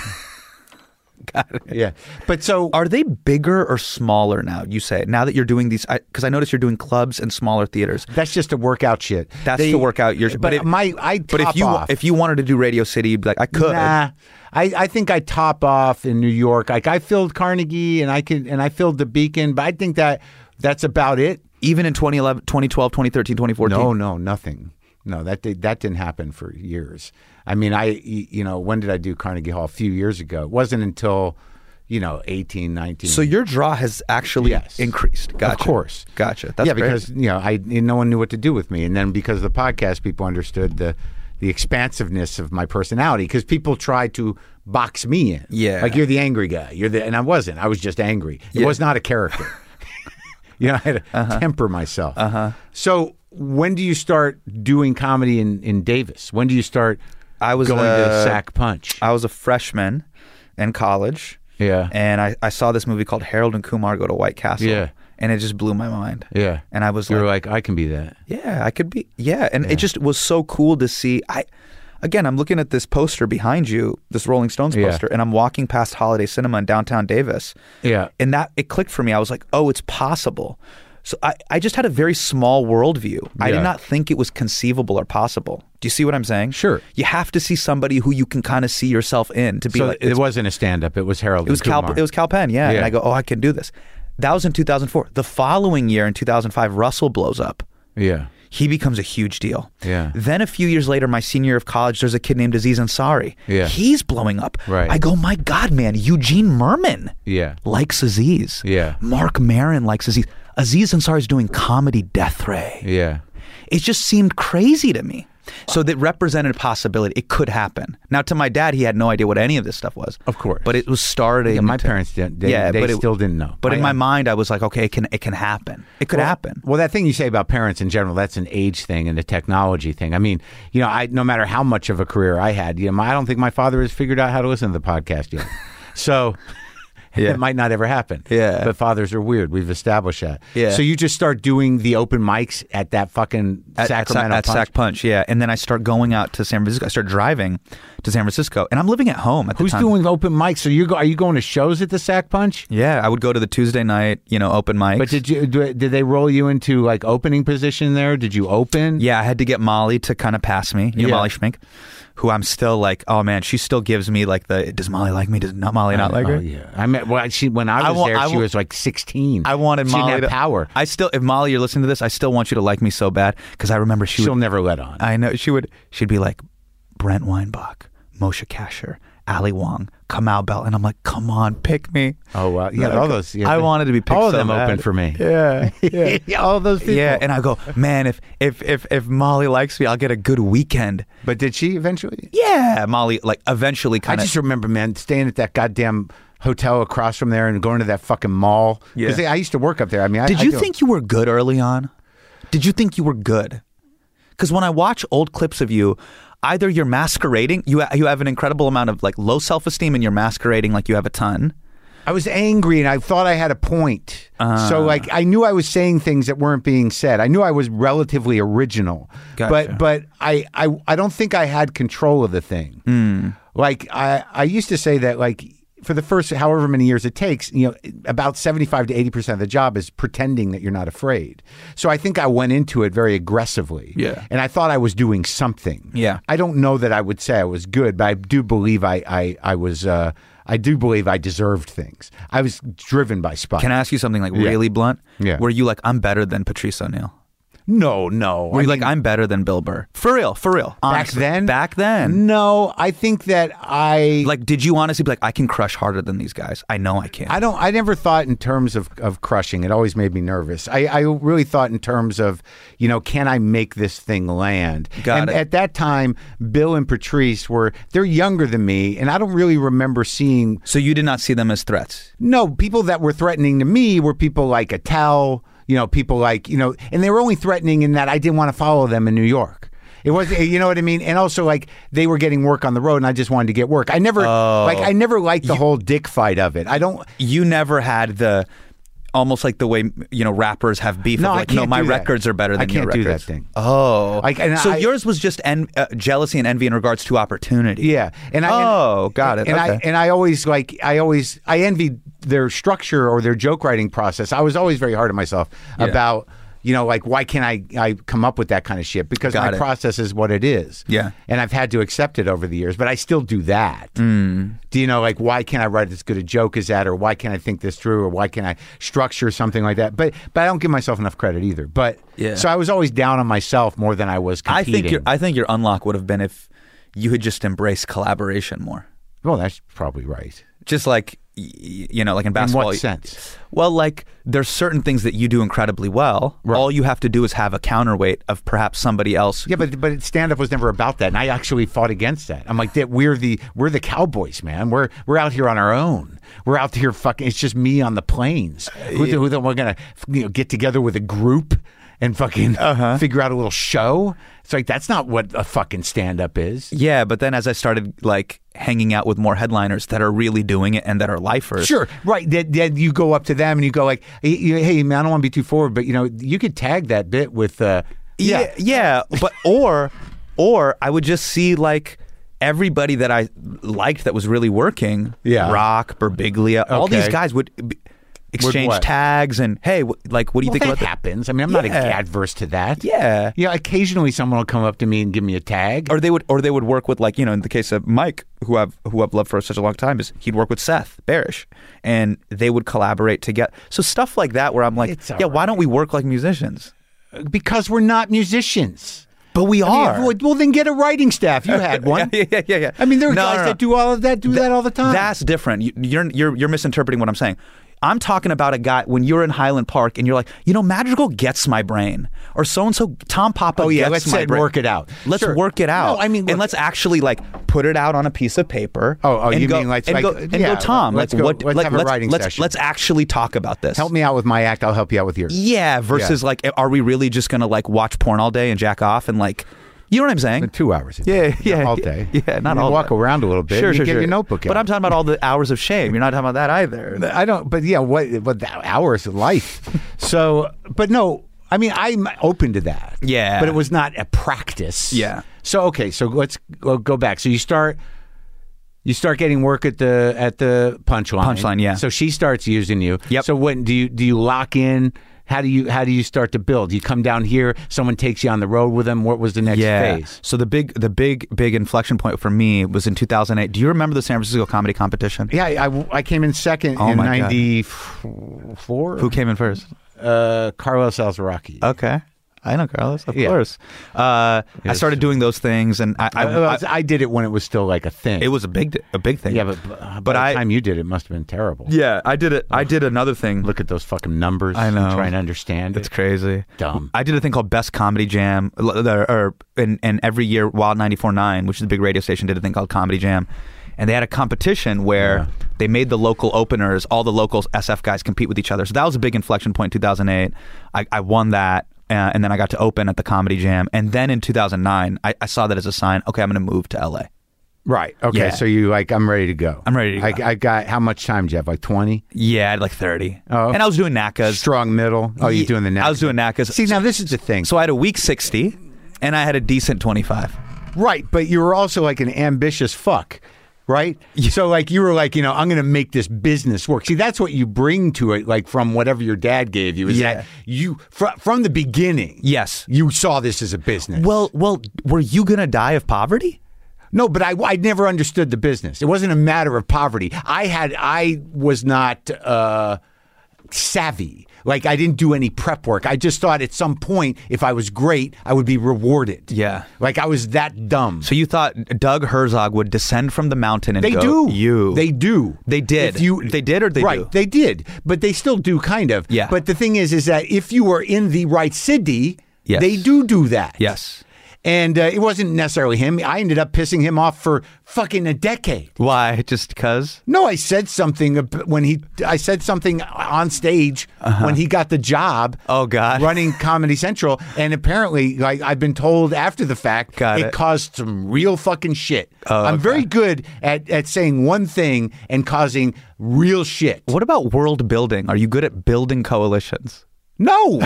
Got it. Yeah. But so Are they bigger or smaller now? You say now that you're doing these, because I, I notice you're doing clubs and smaller theaters. that's just a workout shit. That's They- to work out your. But, But if, my I top but if you off. if you wanted to do Radio City, you'd be like, I could. Nah, I, I think I top off in New York. Like, I filled Carnegie and I could and I filled the Beacon, but I think that that's about it. Even in twenty eleven, twenty twelve, twenty thirteen, twenty fourteen. No, no, nothing. No, that did, that didn't happen for years. I mean, I you know, when did I do Carnegie Hall? A few years ago. It wasn't until, you know, eighteen, nineteen. So your draw has actually Yes. increased. Gotcha. Of course. Gotcha. That's yeah, great. because you know, I no one knew what to do with me, and then because of the podcast, people understood the the expansiveness of my personality. Because people tried to box me in. Yeah. like you're the angry guy. You're the, and I wasn't. I was just angry. It Yeah. was not a character. You know, I had to Uh-huh. temper myself. Uh-huh. So when do you start doing comedy in in Davis? When do you start? I was going uh, to Sack Punch. I was a freshman in college. Yeah. And I, I saw this movie called Harold and Kumar Go to White Castle. Yeah. And it just blew my mind. Yeah. And I was You like, were like, I can be that. yeah, I could be. Yeah. And it just was so cool to see. I, again, I'm looking at this poster behind you, this Rolling Stones Yeah. poster, and I'm walking past Holiday Cinema in downtown Davis. Yeah. And that, it clicked for me. I was like, oh, it's possible. So I, I just had a very small worldview. I Yeah. did not think it was conceivable or possible. Do you see what I'm saying? Sure. You have to see somebody who you can kind of see yourself in to be So like, it wasn't a stand-up. It was Harold. it was Cal. It was Cal Penn, yeah. Yeah. And I go, oh, I can do this. That was in two thousand four. The following year, in two thousand five, Russell blows up. Yeah. He becomes a huge deal. Yeah. Then a few years later, my senior year of college, there's a kid named Aziz Ansari. Yeah. He's blowing up. Right. I go, my God, man, Eugene Merman Yeah. likes Aziz. Yeah. Mark Maron likes Aziz. Aziz Ansari's doing comedy death ray. Yeah. It just seemed crazy to me. So that represented a possibility. It could happen. Now, to my dad, he had no idea what any of this stuff was. Of course. But it was starting. Yeah, my to- parents didn't. They, yeah, they but it- still didn't know. But in I- my mind, I was like, okay, it can it can happen. It could well, happen. Well, that thing you say about parents in general, that's an age thing and a technology thing. I mean, you know, I no matter how much of a career I had, you know, my, I don't think my father has figured out how to listen to the podcast yet. So Yeah. it might not ever happen. Yeah. But fathers are weird. We've established that. Yeah. So you just start doing the open mics at that fucking At, Sacramento at, Sa- at Punch? Sac Punch, yeah. And then I start going out to San Francisco. I start driving to San Francisco, and I'm living at home at the Who's time. doing open mics? So you go? Are you going to shows at the Sac Punch? Yeah, I would go to the Tuesday night, you know, open mics. But did you do- did they roll you into like opening position there? Did you open? Yeah, I had to get Molly to kind of pass me. You know, Yeah. Molly Schmink, who I'm still like, oh man, she still gives me like the, does Molly like me? Does not Molly not like her? Oh yeah. I mean, well, she when I I was wa- there, I she wa- was like sixteen. I wanted she Molly didn't have to, power. I still, if Molly, you're listening to this, I still want you to like me so bad because I remember she She'll would, never let on. I know she would, she'd be like, Brent Weinbach, Moshe Kasher, Ali Wong, Kamau Bell, and I'm like, come on, pick me. oh wow. Yeah, Like, all those. Yeah, I wanted to be picked all of so them bad. open for me. Yeah, yeah. Yeah, all those people. Yeah, and I go, man, if if if if Molly likes me, I'll get a good weekend. But did she eventually? Yeah, Molly, like eventually, I kind of. just remember, man, staying at that goddamn hotel across from there and going to that fucking mall. Yeah. Because I used to work up there. I mean, I, Did I you do- think you were good early on? Did you think you were good? Because when I watch old clips of you, either you're masquerading, you you have an incredible amount of like low self esteem, and you're masquerading like you have a ton. I was angry and I thought I had a point. Uh. So like I knew I was saying things that weren't being said. I knew I was relatively original. Gotcha. But but I, I I don't think I had control of the thing. Mm. Like I I used to say that like for the first however many years it takes, you know, about seventy-five to eighty percent of the job is pretending that you're not afraid. So I think I went into it very aggressively. Yeah. And I thought I was doing something. Yeah. I don't know that I would say I was good, but I do believe I I, I was uh, I do believe I deserved things. I was driven by spite. Can I ask you something like Yeah. really blunt? Yeah. Were you like, I'm better than Patrice O'Neill? No, no. Were I you like, mean, I'm better than Bill Burr? For real, for real. back honestly. then? Back then. No, I think that I Like, did you honestly be like, I can crush harder than these guys? I know I can. I don't. I never thought in terms of, of crushing. It always made me nervous. I, I really thought in terms of, you know, can I make this thing land? Got and it. at that time, Bill and Patrice were they're younger than me, and I don't really remember seeing. So you did not see them as threats? No, people that were threatening to me were people like Attell. You know, people like you know, and they were only threatening in that I didn't want to follow them in New York. It was, you know what I mean? And also, like, they were getting work on the road, and I just wanted to get work. I never, Oh. like, I never liked the whole dick fight of it. I don't. You never had the almost like the way you know rappers have beef. No, of I like, can't no, my do that. records are better I than your can't do records. that thing. Oh, Like, and so I- yours was just en- uh, jealousy and envy in regards to opportunity. Yeah, and I, Oh, and, got it. And I Okay. and I always like I always I envied their structure or their joke writing process. I was always very hard on myself Yeah. about. You know, like, why can't I, I come up with that kind of shit? Because Got my it. process is what it is. Yeah. And I've had to accept it over the years, but I still do that. Mm. Do you know, like, why can't I write as good a joke as that? Or why can't I think this through? Or why can't I structure something like that? But but I don't give myself enough credit either. But Yeah. so I was always down on myself more than I was I competing. think your I think your unlock would have been if you had just embraced collaboration more. well, that's probably right. Just like y- you know, like in basketball. In what sense? Well, like there's certain things that you do incredibly well. Right. All you have to do is have a counterweight of perhaps somebody else. Yeah, but but stand up was never about that, and I actually fought against that. I'm like, that we're the we're the cowboys, man. We're we're out here on our own. We're out here fucking. It's just me on the plains. Who, the, who the, we're gonna you know get together with a group and fucking Uh-huh. figure out a little show. It's like that's not what a fucking stand up is. Yeah, but then as I started like hanging out with more headliners that are really doing it and that are lifers. Sure, right. Then, then you go up to them and you go like, hey, you- hey, man, I don't want to be too forward, but you know, you could tag that bit with, uh, Yeah, yeah, but or or I would just see like everybody that I liked that was really working. Yeah. Rock, Birbiglia, all Okay. these guys would b- exchange what? tags and hey, wh- like what do you well, think that about that? happens. I mean, I'm not Yeah. adverse to that. Yeah. Yeah, occasionally someone will come up to me and give me a tag. Or they would, or they would work with like you know, in the case of Mike, who I've who I've loved for such a long time, is he'd work with Seth Barish, and they would collaborate together. So stuff like that, where I'm like, It's yeah, all why don't we work like musicians? Because we're not musicians. But we I are. mean, well, well, then get a writing staff. You had one. yeah, yeah, yeah, yeah. I mean, there are No, guys no, no. that do all of that, do that all the time. That's different. You, you're you're you're misinterpreting what I'm saying. I'm talking about a guy when you're in Highland Park and you're like, you know, Madrigal gets my brain, or so and so Tom Papa. Oh yeah, gets let's my say brain. work it out. Let's Sure. work it out. No, I mean, and look- let's actually like put it out on a piece of paper. Oh, oh, and you go, mean like- and like- go and yeah, go, Tom? let's like go- what? let's like, have a let's, writing let's, session. Let's actually talk about this. Help me out with my act. I'll help you out with yours. Yeah. Versus Yeah. like, are we really just gonna like watch porn all day and jack off and like, you know what I'm saying? Two hours. A Yeah, day, yeah, not all yeah. day. Yeah, not You all Walk day. around a little bit. Sure, and sure, get sure. your notebook But out. I'm talking about all the hours of shame. You're not talking about that either. I don't. But yeah, what? What the hours of life? So, but no. I mean, I'm open to that. Yeah. But it was not a practice. Yeah. So okay. So let's go, go back. So you start. You start getting work at the at the Punchline. Punchline, yeah. So she starts using you. Yep. So when do you do you lock in? How do you how do you start to build? You come down here. Someone takes you on the road with them. What was the next Yeah. phase? So the big, the big, big inflection point for me was in two thousand eight. Do you remember the San Francisco comedy competition? Yeah, I, I came in second Oh in my God. ninety-four. Who came in first? Uh, Carlos Alzaraki. Okay. I know Carlos, of Yeah. course. Uh, I Yes. started doing those things, and I, I, I, well, I- I did it when it was still like a thing. it was a big, a big thing. yeah, but uh, by But the I- time you did it, it must have been terrible. yeah, I did it. I did another thing. Look at those fucking numbers. I know. and trying to understand It's it. crazy. Dumb. I did a thing called Best Comedy Jam, or, or and, and every year Wild ninety-four point nine, which is a big radio station, did a thing called Comedy Jam, and they had a competition where Yeah. they made the local openers, all the local S F guys compete with each other. So that was a big inflection point in two thousand eight. I, I won that. Uh, and then I got to open at the Comedy Jam. And then in two thousand nine, I, I saw that as a sign, okay, I'm going to move to L A. Right. Okay. Yeah. So you like, I'm ready to go. I'm ready to I, go. I got how much time, Jeff? Like twenty? Yeah, I had like thirty. Oh. And I was doing N A C As. Strong middle. Oh, you're doing the next. I was doing N A C As. See, now this is the thing. So I had a week sixty, and I had a decent twenty-five. Right, but you were also like an ambitious fuck, right? So like you were like, you know, I'm going to make this business work. See, that's what you bring to it, like from whatever your dad gave you. Is Yeah. that you fr- from the beginning? Yes. you saw this as a business. Well, well, were you going to die of poverty? No, but I, I never understood the business. It wasn't a matter of poverty. I had I was not uh, savvy. Like I didn't do any prep work. I just thought at some point, if I was great, I would be rewarded. Yeah. Like I was that dumb. So you thought Doug Herzog would descend from the mountain and They go, do. You. They do. They did. If you, They did or they right, do? They did. But they still do kind of. Yeah. But the thing is, is that if you were in the right city, Yes. they do do that. Yes. And uh, it wasn't necessarily him. I ended up pissing him off for fucking a decade. Why? Just because? No, I said something ab- when he. I said something on stage when he got the job. Oh, God. running Comedy Central, and apparently, like I've been told after the fact, Got it, it. caused some real fucking shit. Oh, I'm okay. very good at at saying one thing and causing real shit. What about world building? Are you good at building coalitions? No.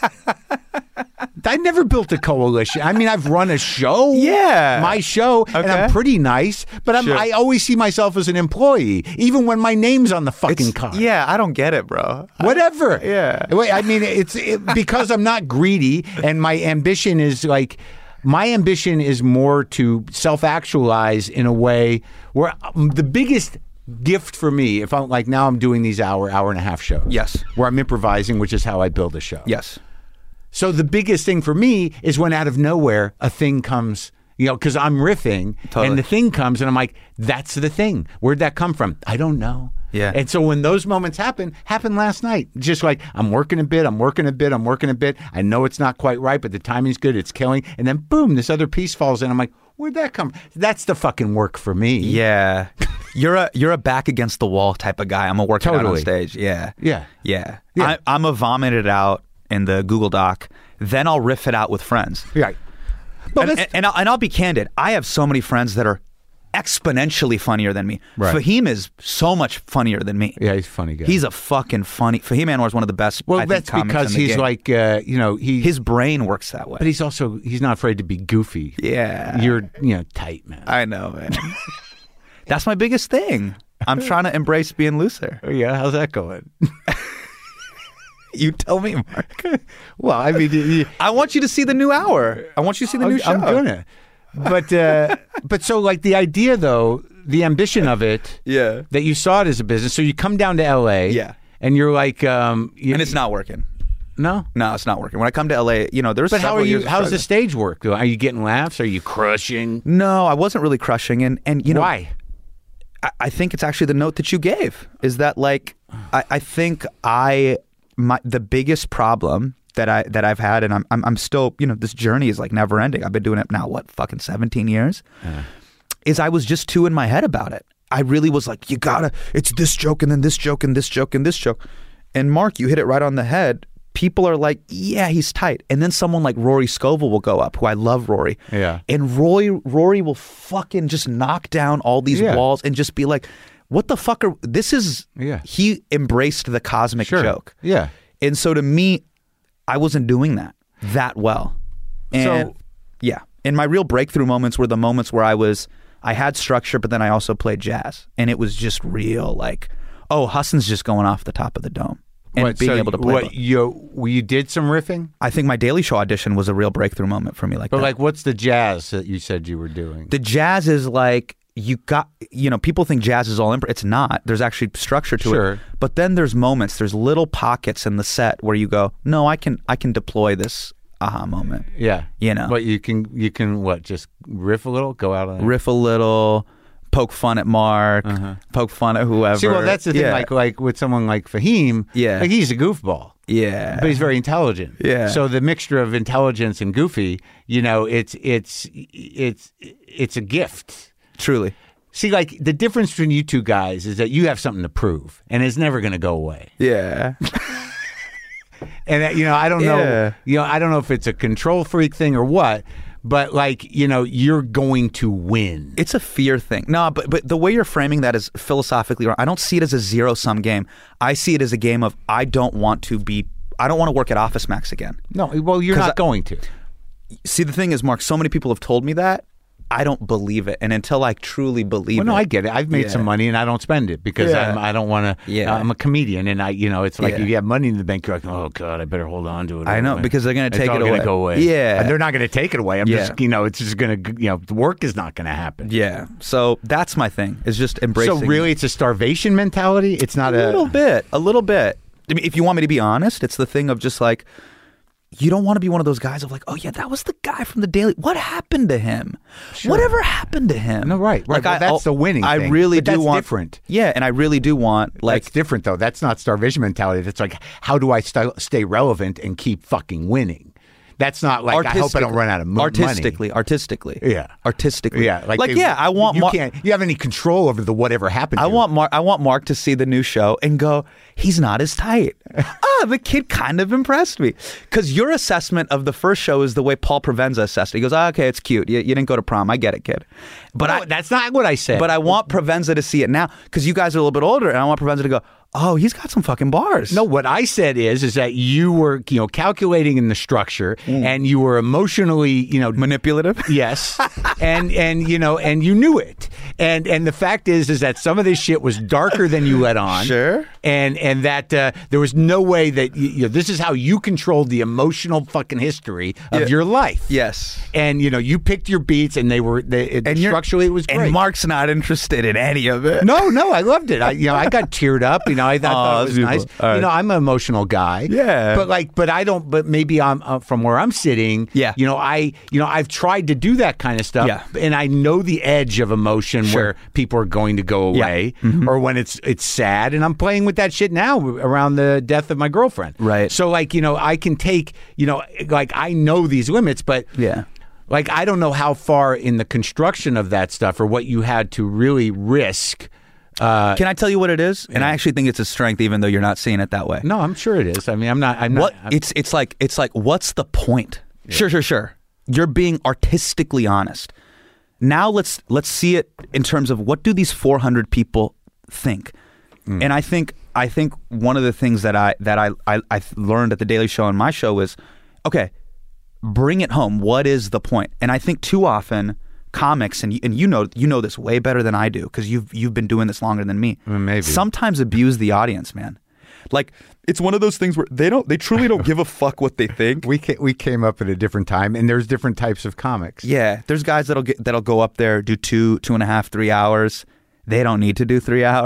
I never built a coalition. I mean, I've run a show. Yeah. My show. And Okay. I'm pretty nice, but I'm, Sure. I always see myself as an employee, even when my name's on the fucking card. Yeah, I don't get it, bro. Whatever. Yeah. Wait, I mean, it's it, because I'm not greedy and my ambition is like, my ambition is more to self actualize in a way where um, the biggest gift for me, if I'm like now I'm doing these hour, hour and a half shows. Yes. Where I'm improvising, which is how I build a show. Yes. So the biggest thing for me is when out of nowhere a thing comes, you know, because I'm riffing Totally. and the thing comes and I'm like, that's the thing. Where'd that come from? I don't know. Yeah. And so when those moments happen, happened last night. Just like I'm working a bit, I'm working a bit, I'm working a bit. I know it's not quite right, but the timing's good. It's killing. And then boom, this other piece falls in. I'm like, where'd that come from? That's the fucking work for me. Yeah. You're a you're a back against the wall type of guy. I'm a work it out on Totally. stage. Yeah. Yeah. Yeah. Yeah. I, I'm a vomit it out in the Google Doc. Then I'll riff it out with friends. Right. But and, let's- and, I'll, and I'll be candid. I have so many friends that are exponentially funnier than me. Right. Fahim is so much funnier than me. yeah, he's a funny guy. He's a fucking funny. Fahim Anwar is one of the best. well, I think, that's comics because in the he's game. like, uh, you know, he his brain works that way. but he's also he's not afraid to be goofy. Yeah. You're you know tight, man. I know, man. That's my biggest thing. I'm trying to embrace being looser. Oh, yeah, how's that going? You tell me, Mark. Well, I mean, you, I want you to see the new hour. I want you to see the I'm, new show. I'm gonna. But uh, but so like the idea though, the ambition of it, Yeah. that you saw it as a business. So you come down to L A, Yeah. and you're like, um, you, And it's not working. No, no, it's not working. When I come to L A, you know, there's. But how are several you? years of How's the struggling. stage work? Are you getting laughs? Are you crushing? No, I wasn't really crushing, and and you know Why? I, I think it's actually the note that you gave. Is that like I, I think I my the biggest problem that I that I've had, and I'm I'm, I'm still, you know, this journey is like never ending. I've been doing it now, what, fucking seventeen years. Uh. Is I was just too in my head about it. I really was like, you gotta. It's this joke and then this joke and this joke and this joke. And Mark, you hit it right on the head. People are like, yeah, he's tight. And then someone like Rory Scovel will go up, who I love Rory. Yeah. And Rory, Rory will fucking just knock down all these yeah. walls and just be like, what the fuck are, this is, yeah. he embraced the cosmic sure. joke. Yeah. And so to me, I wasn't doing that that well. And so, yeah. And my real breakthrough moments were the moments where I was, I had structure, but then I also played jazz. And it was just real like, oh, Hassan's just going off the top of the dome. And what, being so able to play. What, you, you did some riffing? I think my Daily Show audition was a real breakthrough moment for me. Like But that. like, what's the jazz that you said you were doing? The jazz is like, you got, you know, people think jazz is all improv. It's not. There's actually structure to sure. it. But then there's moments, there's little pockets in the set where you go, no, I can, I can deploy this aha moment. Yeah. You know. But you can, you can what, just riff a little, go out on it? Riff a little, poke fun at Mark, uh-huh. poke fun at whoever. See, well, that's the thing, yeah. like like with someone like Fahim, yeah. like he's a goofball. Yeah. But he's very intelligent. Yeah. So the mixture of intelligence and goofy, you know, it's it's it's it's a gift. Truly. See, like the difference between you two guys is that you have something to prove, and it's never going to go away. Yeah. And that, you know, I don't know, Yeah. you know, I don't know if it's a control freak thing or what, but like, you know, you're going to win. It's a fear thing. No, but but the way you're framing that is philosophically wrong. I don't see it as a zero sum game. I see it as a game of I don't want to be. I don't want to work at Office Max again. No, well, you're not I, going to. See, the thing is, Mark, so many people have told me that. I don't believe it, and until I truly believe well, no, it, I get it. I've made yeah. some money and I don't spend it because Yeah. I'm, I don't want to. Yeah. I'm a comedian, and I, you know, it's like Yeah. if you have money in the bank, you're like, oh god, I better hold on to it. I know, Or- because they're gonna it's take all it gonna away. Go away. Yeah. and they're not going to take it away. I'm Yeah. just, you know, it's just going to, you know, the work is not going to happen. Yeah, so that's my thing. Is just embracing. So really, it's a starvation mentality. It's not a a, little bit, a little bit. I mean, if you want me to be honest, it's the thing of just like, you don't want to be one of those guys of like, oh yeah, that was the guy from the Daily. What happened to him? Sure. Whatever happened to him? No, right, right. Like, Well, I, that's the winning I thing. really But do that's want different. Yeah, and I really do want like That's different though. That's not starvation mentality. That's like, how do I st- stay relevant and keep fucking winning? That's not like I hope I don't run out of mo- artistically, money. artistically, Yeah. artistically, Yeah, like, like they- yeah. I want you Mark. can't. You have any control over the whatever happened? I to. want Mark. I want Mark to see the new show and go, he's not as tight. Ah, the kid kind of impressed me. Because your assessment of the first show is the way Paul Provenza assessed it. He goes, oh, okay, it's cute. You, you didn't go to prom. I get it, kid. But No, I, that's not what I said. but I want Provenza to see it now because you guys are a little bit older, and I want Provenza to go, oh, he's got some fucking bars. No, what I said is, is that you were, you know, calculating in the structure, Mm. and you were emotionally, you know, manipulative. yes, and and you know, and you knew it, and and the fact is, is that some of this shit was darker than you let on. Sure. And and that uh, there was no way that you, you know, this is how you controlled the emotional fucking history of Yeah. your life. Yes. And you know, you picked your beats, and they were they, it, And you're- structurally it was great. And Mark's not interested in any of it. No, no, I loved it. I, you know, I got teared up. You know, I, I thought Aw, it was that's nice. beautiful. All right. You know, I'm an emotional guy. Yeah. but like, but I don't. But maybe I'm uh, from where I'm sitting. Yeah. you know, I, you know, I've tried to do that kind of stuff. Yeah. and I know the edge of emotion Sure. where people are going to go Yeah. away, Mhm. or when it's it's sad. And I'm playing with that shit now around the death of my girlfriend. Right. So like, you know, I can take, you know, like I know these limits, but Yeah. like I don't know how far in the construction of that stuff or what you had to really risk. Uh, Can I tell you what it is? And I actually think it's a strength, even though you're not seeing it that way. no, I'm sure it is. I mean, I'm not. I'm What not. I'm- it's it's like it's like what's the point? Sure, sure, sure. You're being artistically honest. Now let's let's see it in terms of what do these four hundred people think? Mm. And I think I think one of the things that I that I, I I learned at the Daily Show and my show is, okay, bring it home. What is the point? And I think too often comics, and you, and you know you know this way better than I do because you've you've been doing this longer than me. Well, maybe. Sometimes abuse the audience, man. Like it's one of those things where they don't they truly don't give a fuck what they think. we ca- we came up at a different time, and there's different types of comics. Yeah, there's guys that'll get that'll go up there, do two, two and a half, three hours. They don't need to do three hours.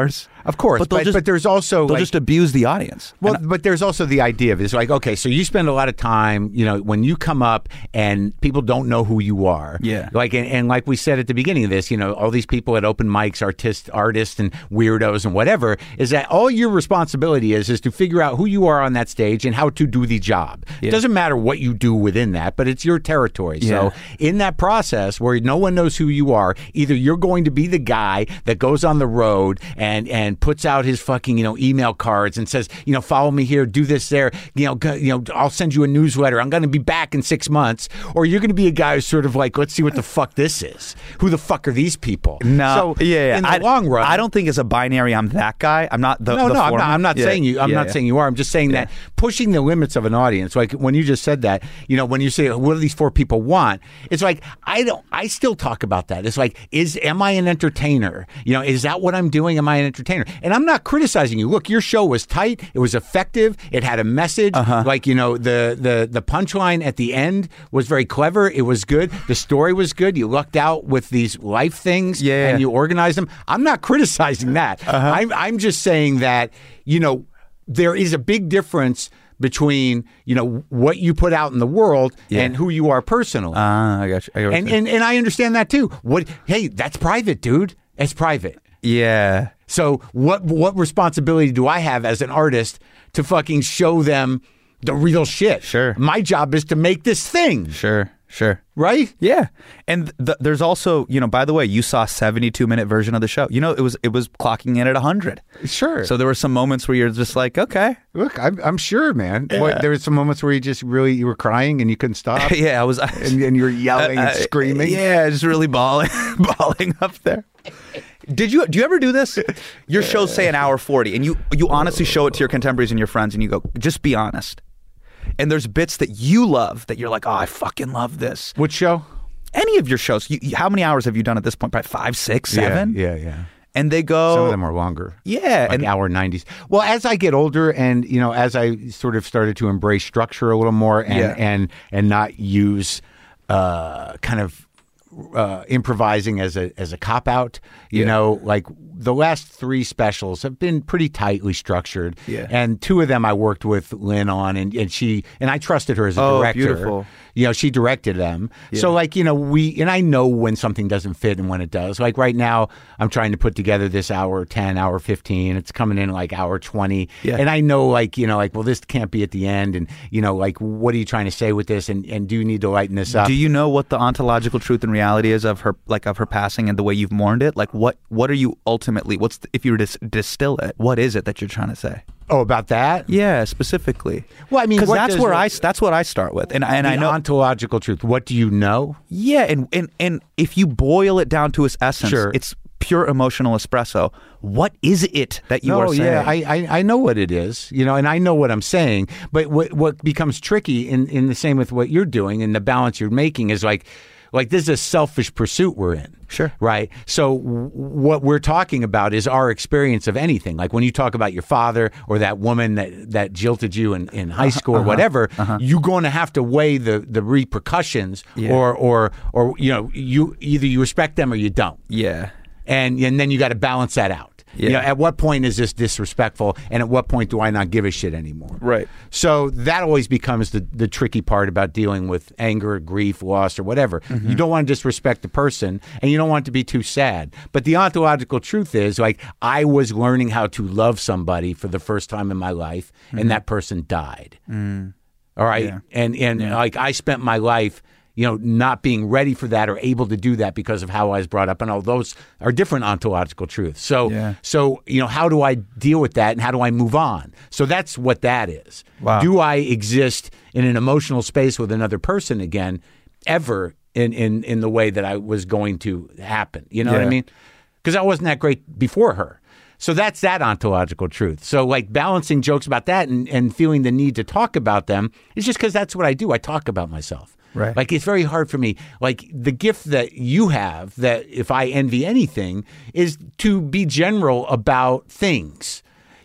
Of course, but, but, they'll just, but there's also they'll like, just abuse the audience. well, And- but there's also the idea of it's like, okay, so you spend a lot of time, you know, when you come up and people don't know who you are. Yeah. Like, and, and like we said at the beginning of this, you know, all these people at open mics, artists, artists and weirdos and whatever, is that all your responsibility is, is to figure out who you are on that stage and how to do the job. Yeah. It doesn't matter what you do within that, but it's your territory. Yeah. So in that process where no one knows who you are, either you're going to be the guy that goes on the road and, and puts out his fucking, you know, email cards and says, you know, follow me here, do this there, you know, go, you know, I'll send you a newsletter. I'm going to be back in six months. Or you're going to be a guy who's sort of like, let's see what the fuck this is. Who the fuck are these people? No, So yeah, yeah. in the I, long run, I don't think it's a binary. I'm that guy. I'm not the. no, the no, I'm former. not, I'm not Yeah. saying you. I'm Yeah, not yeah. saying you are. I'm just saying that pushing the limits of an audience. Like when you just said that, you know, when you say, "What do these four people want?" It's like I don't. I still talk about that. It's like, is am I an entertainer? You know, is that what I'm doing? Am I an entertainer? And I'm not criticizing you. Look, your show was tight. It was effective. It had a message. Uh-huh. Like you know, the the the punchline at the end was very clever. It was good. The story was good. You lucked out with these life things, Yeah. and you organized them. I'm not criticizing that. Uh-huh. I'm I'm just saying that you know there is a big difference between you know what you put out in the world Yeah. and who you are personally. Ah, I got you. I got what and, you're and and I understand that too. What? Hey, that's private, dude. It's private. Yeah. So what what responsibility do I have as an artist to fucking show them the real shit? Sure. My job is to make this thing, Sure. Sure. right? Yeah, and th- there's also, you know, by the way, you saw a seventy-two minute version of the show. You know, it was it was clocking in at one hundred. Sure. So there were some moments where you're just like, okay, Look, I'm, I'm sure, man. What, there were some moments where you just really you were crying and you couldn't stop, yeah, I was, and, and you were yelling and Uh, screaming. yeah, just really bawling, bawling up there. Did you do you ever do this? Your shows say an hour forty, and you you honestly show it to your contemporaries and your friends, and you go, just be honest. And there's bits that you love that you're like, oh, I fucking love this. Which show? Any of your shows, you, you- how many hours have you done at this point? Probably five, six, seven. Yeah, yeah, yeah. And they go. Some of them are longer. Yeah, like and hour nineties. Well, as I get older, and you know, as I sort of started to embrace structure a little more, and Yeah. and and not use uh, kind of uh, improvising as a as a cop out. You Yeah. know, like the last three specials have been pretty tightly structured. Yeah. And two of them I worked with Lynn on, and, and she and I trusted her as a Oh, director. beautiful. You know, she directed them. So like, you know, we and I know when something doesn't fit and when it does. Like right now, I'm trying to put together this hour ten, hour fifteen. It's coming in like hour twenty. Yeah. And I know like, you know, like, well, this can't be at the end. And, you know, like, what are you trying to say with this? And, and do you need to lighten this up? do you know what the ontological truth and reality is of her, like of her passing and the way you've mourned it? Like, what what are you ultimately? What's the, if you were to s- distill it? What is it that you're trying to say? oh, about that? Yeah, specifically. Well, I mean, because what that's does- where I that's what I start with, and and The I know. ontological truth. What do you know? Yeah, and, and and if you boil it down to its essence, Sure. it's pure emotional espresso. What is it that you no, are saying? yeah, I, I I know what it is, you know, and I know what I'm saying. But what what becomes tricky in, in the same with what you're doing and the balance you're making is like, like this is a selfish pursuit we're in. Sure. Right. So w- what we're talking about is our experience of anything. Like when you talk about your father or that woman that, that jilted you in, in high school or whatever, you're going to have to weigh the, the repercussions Yeah. or, or, or, you know, you either you respect them or you don't. yeah, And, and then you got to balance that out. You know, Yeah. at what point is this disrespectful, and at what point do I not give a shit anymore? Right. So that always becomes the, the tricky part about dealing with anger, grief, loss, or whatever. Mm-hmm. You don't want to disrespect the person, and you don't want it to be too sad. But the ontological truth is, like, I was learning how to love somebody for the first time in my life, and that person died. All right, Mm-hmm. Yeah. and and like I spent my life, you know, not being ready for that or able to do that because of how I was brought up, and all those are different ontological truths. So, Yeah. so you know, how do I deal with that, and how do I move on? So that's what that is. Wow. Do I exist in an emotional space with another person again, ever in in in the way that I was going to happen? You know what I Yeah. mean? Because I wasn't that great before her. So that's that ontological truth. So like balancing jokes about that and, and feeling the need to talk about them is just because that's what I do. I talk about myself. Right. Like it's very hard for me. Like the gift that you have, that if I envy anything, is to be general about things.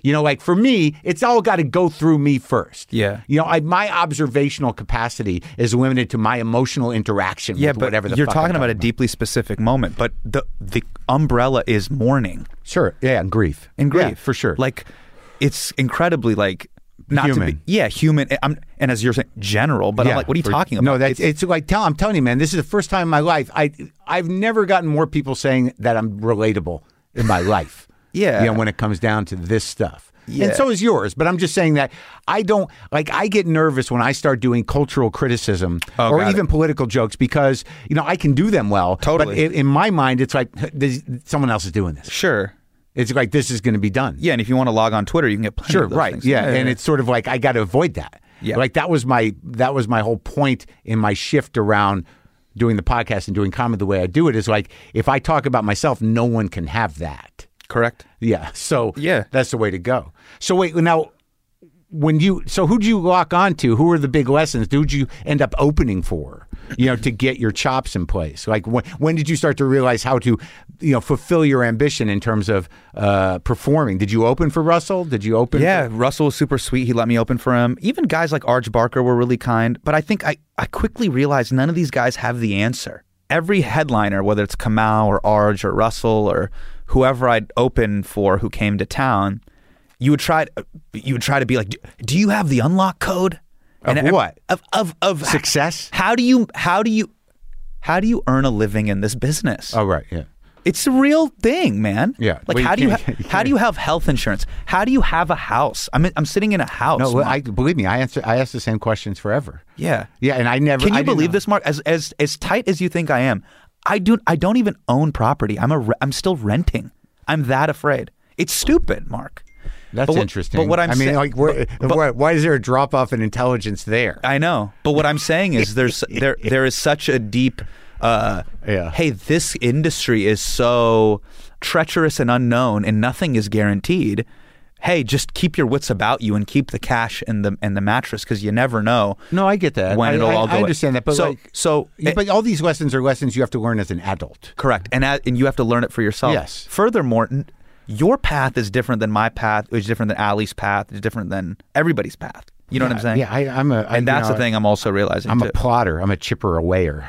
You know, like for me, it's all got to go through me first. Yeah. You know, I, my observational capacity is limited to my emotional interaction Yeah, with but whatever the you're fuck I'm talking about a deeply specific moment, but the the umbrella is mourning Sure. Yeah, and grief. and grief Yeah, for sure. Like it's incredibly like not Human. to be yeah human. I'm, and as you're saying, general, but I'm like, what are you for- talking about? No, that's it's, like tell. I'm telling you, man. This is the first time in my life I I've never gotten more people saying that I'm relatable in my life. Yeah. you know, when it comes down to this stuff. Yeah. And so is yours. But I'm just saying that I don't like. I get nervous when I start doing cultural criticism Oh, or got even it. political jokes because you know I can do them well. Totally. But in, in my mind, it's like this, someone else is doing this. Sure. It's like this is going to be done. Yeah, and if you want to log on Twitter, you can get plenty Sure, of those right. things. Yeah. and it's sort of like I got to avoid that. Yeah. Like that was my that was my whole point in my shift around doing the podcast and doing comedy the way I do it is like if I talk about myself, no one can have that. correct. Yeah. So Yeah. that's the way to go. So wait, now when you so who'd you lock on to? Who were the big lessons? Who'd you end up opening for? You know, to get your chops in place. Like when when did you start to realize how to, you know, fulfill your ambition in terms of uh, performing? Did you open for Russell? Did you open? Yeah, For, Russell was super sweet. He let me open for him. Even guys like Arj Barker were really kind. But I think I, I quickly realized none of these guys have the answer. Every headliner, whether it's Kamau or Arj or Russell or whoever I'd open for who came to town, you would try to, you would try to be like, do you have the unlock code? Of And what? Of of of Success? How do you how do you how do you earn a living in this business? Oh right, yeah. It's a real thing, man. Yeah. Like Well, you how do you can't- ha- you how do you have health insurance? How do you have a house? I'm in, I'm sitting in a house. No, well, Mark. I believe me. I answer. I ask the same questions forever. yeah. Yeah, and I never. Can I you didn't believe know. this, Mark? As as as tight as you think I am, I do. I don't even own property. I'm a. Re- I'm still renting. I'm that afraid. It's stupid, Mark. That's But what- interesting. but what I'm I mean, sa- like, where, but- why, why is there a drop off in intelligence there? I know, but what I'm saying is there's there there is such a deep. Uh, Yeah. Hey, this industry is so treacherous and unknown, and nothing is guaranteed. Hey, just keep your wits about you and keep the cash in the in the mattress because you never know. No, I get that. When I, it'll I, all go. I understand that, but so like, so Yeah, but all these lessons are lessons you have to learn as an adult. correct, and at, and you have to learn it for yourself. Yes. Furthermore, n- your path is different than my path. It's different than Ali's path. It's different than everybody's path. You know what I'm saying? Yeah, I, I'm a. I, And you that's know, the thing I'm also realizing. I'm too. a plotter. I'm a chipper awayer.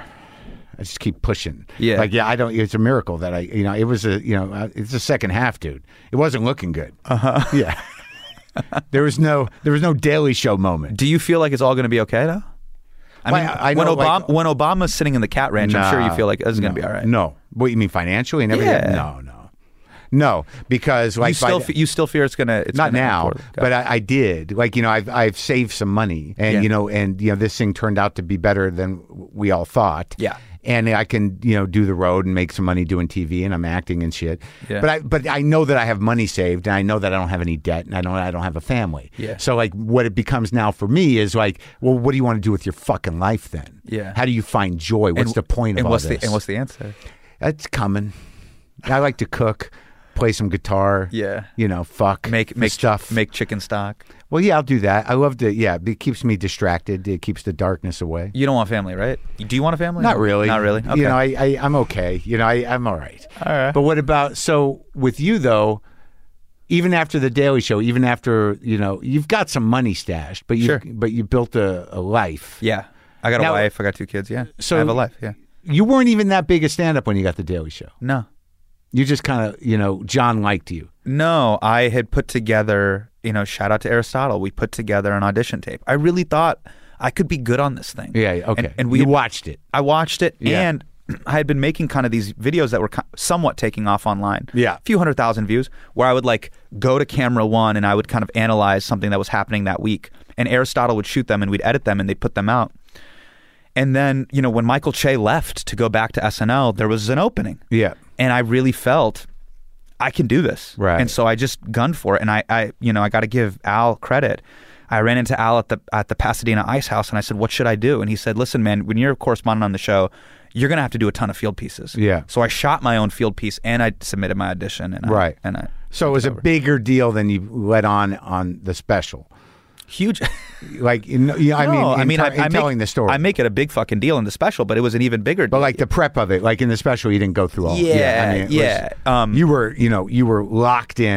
I just keep pushing. Yeah. Like, yeah, I don't. It's a miracle that I. You know, it was a. You know, uh, it's the second half, dude. It wasn't looking good. Uh Uh-huh. huh. Yeah. there was no. There was no Daily Show moment. Do you feel like it's all going to be okay though? I Well, mean, I- I when know, Obama like- when Obama's sitting in the cat ranch, I'm sure you Nah, feel like this is going no, to be all right. No. What you mean financially and everything? Yeah. No, no, no. Because like you still by- fe- you still fear it's going to it's not gonna now, go poorly. Okay. but I, I did. Like you know, I've I've saved some money, and Yeah. you know, and you know, this thing turned out to be better than we all thought. Yeah. And I can, you know, do the road and make some money doing T V, and I'm acting and shit. Yeah. But I, but I know that I have money saved, and I know that I don't have any debt, and I know I don't have a family. Yeah. So like, what it becomes now for me is like, well, what do you want to do with your fucking life then? Yeah. How do you find joy? What's And- the point of and all what's this? the and what's the answer? That's coming. I like to cook, play some guitar. Yeah. You know, fuck Make the make stuff. make chicken stock. Well, yeah, I'll do that. I love to. Yeah, it keeps me distracted. It keeps the darkness away. You don't want family, right? Do you want a family? Not really. Not really. Okay. You know, I, I I'm okay. You know, I I'm all right. All right. But what about so with you though? Even after the Daily Show, even after you know, you've got some money stashed, but you Sure. but you built a, a life. yeah. I got a Now- wife. I got two kids. Yeah. So- I have a life. Yeah. You weren't even that big a stand up when you got the Daily Show. No. You just kind of you know, John liked you. No, I had put together, you know, shout out to Aristotle. We put together an audition tape. I really thought I could be good on this thing. Yeah. yeah, Okay. And, and we you had- watched it. I watched it, Yeah. and I had been making kind of these videos that were ki- somewhat taking off online. Yeah. A few hundred thousand views, where I would like go to camera one and I would kind of analyze something that was happening that week. And Aristotle would shoot them and we'd edit them and they'd put them out. And then, you know, when Michael Che left to go back to S N L, there was an opening. Yeah. And I really felt I can do this. Right. And so I just gunned for it. And I, I you know, I got to give Al credit. I ran into Al at the at the Pasadena Ice House and I said, what should I do? And he said, listen, man, when you're a correspondent on the show, you're going to have to do a ton of field pieces. Yeah. So I shot my own field piece and I submitted my audition. And I, Right. And I So it was a bigger deal than you let on on the special. huge. Like, in, yeah, I mean, No, in, I mean, ter- I, in I telling make, the story. I make it a big fucking deal in the special, but it was an even bigger deal. But like the prep of it, like in the special, you didn't go through all. Yeah, I mean, it yeah. was- Um, you were, you know, you were locked in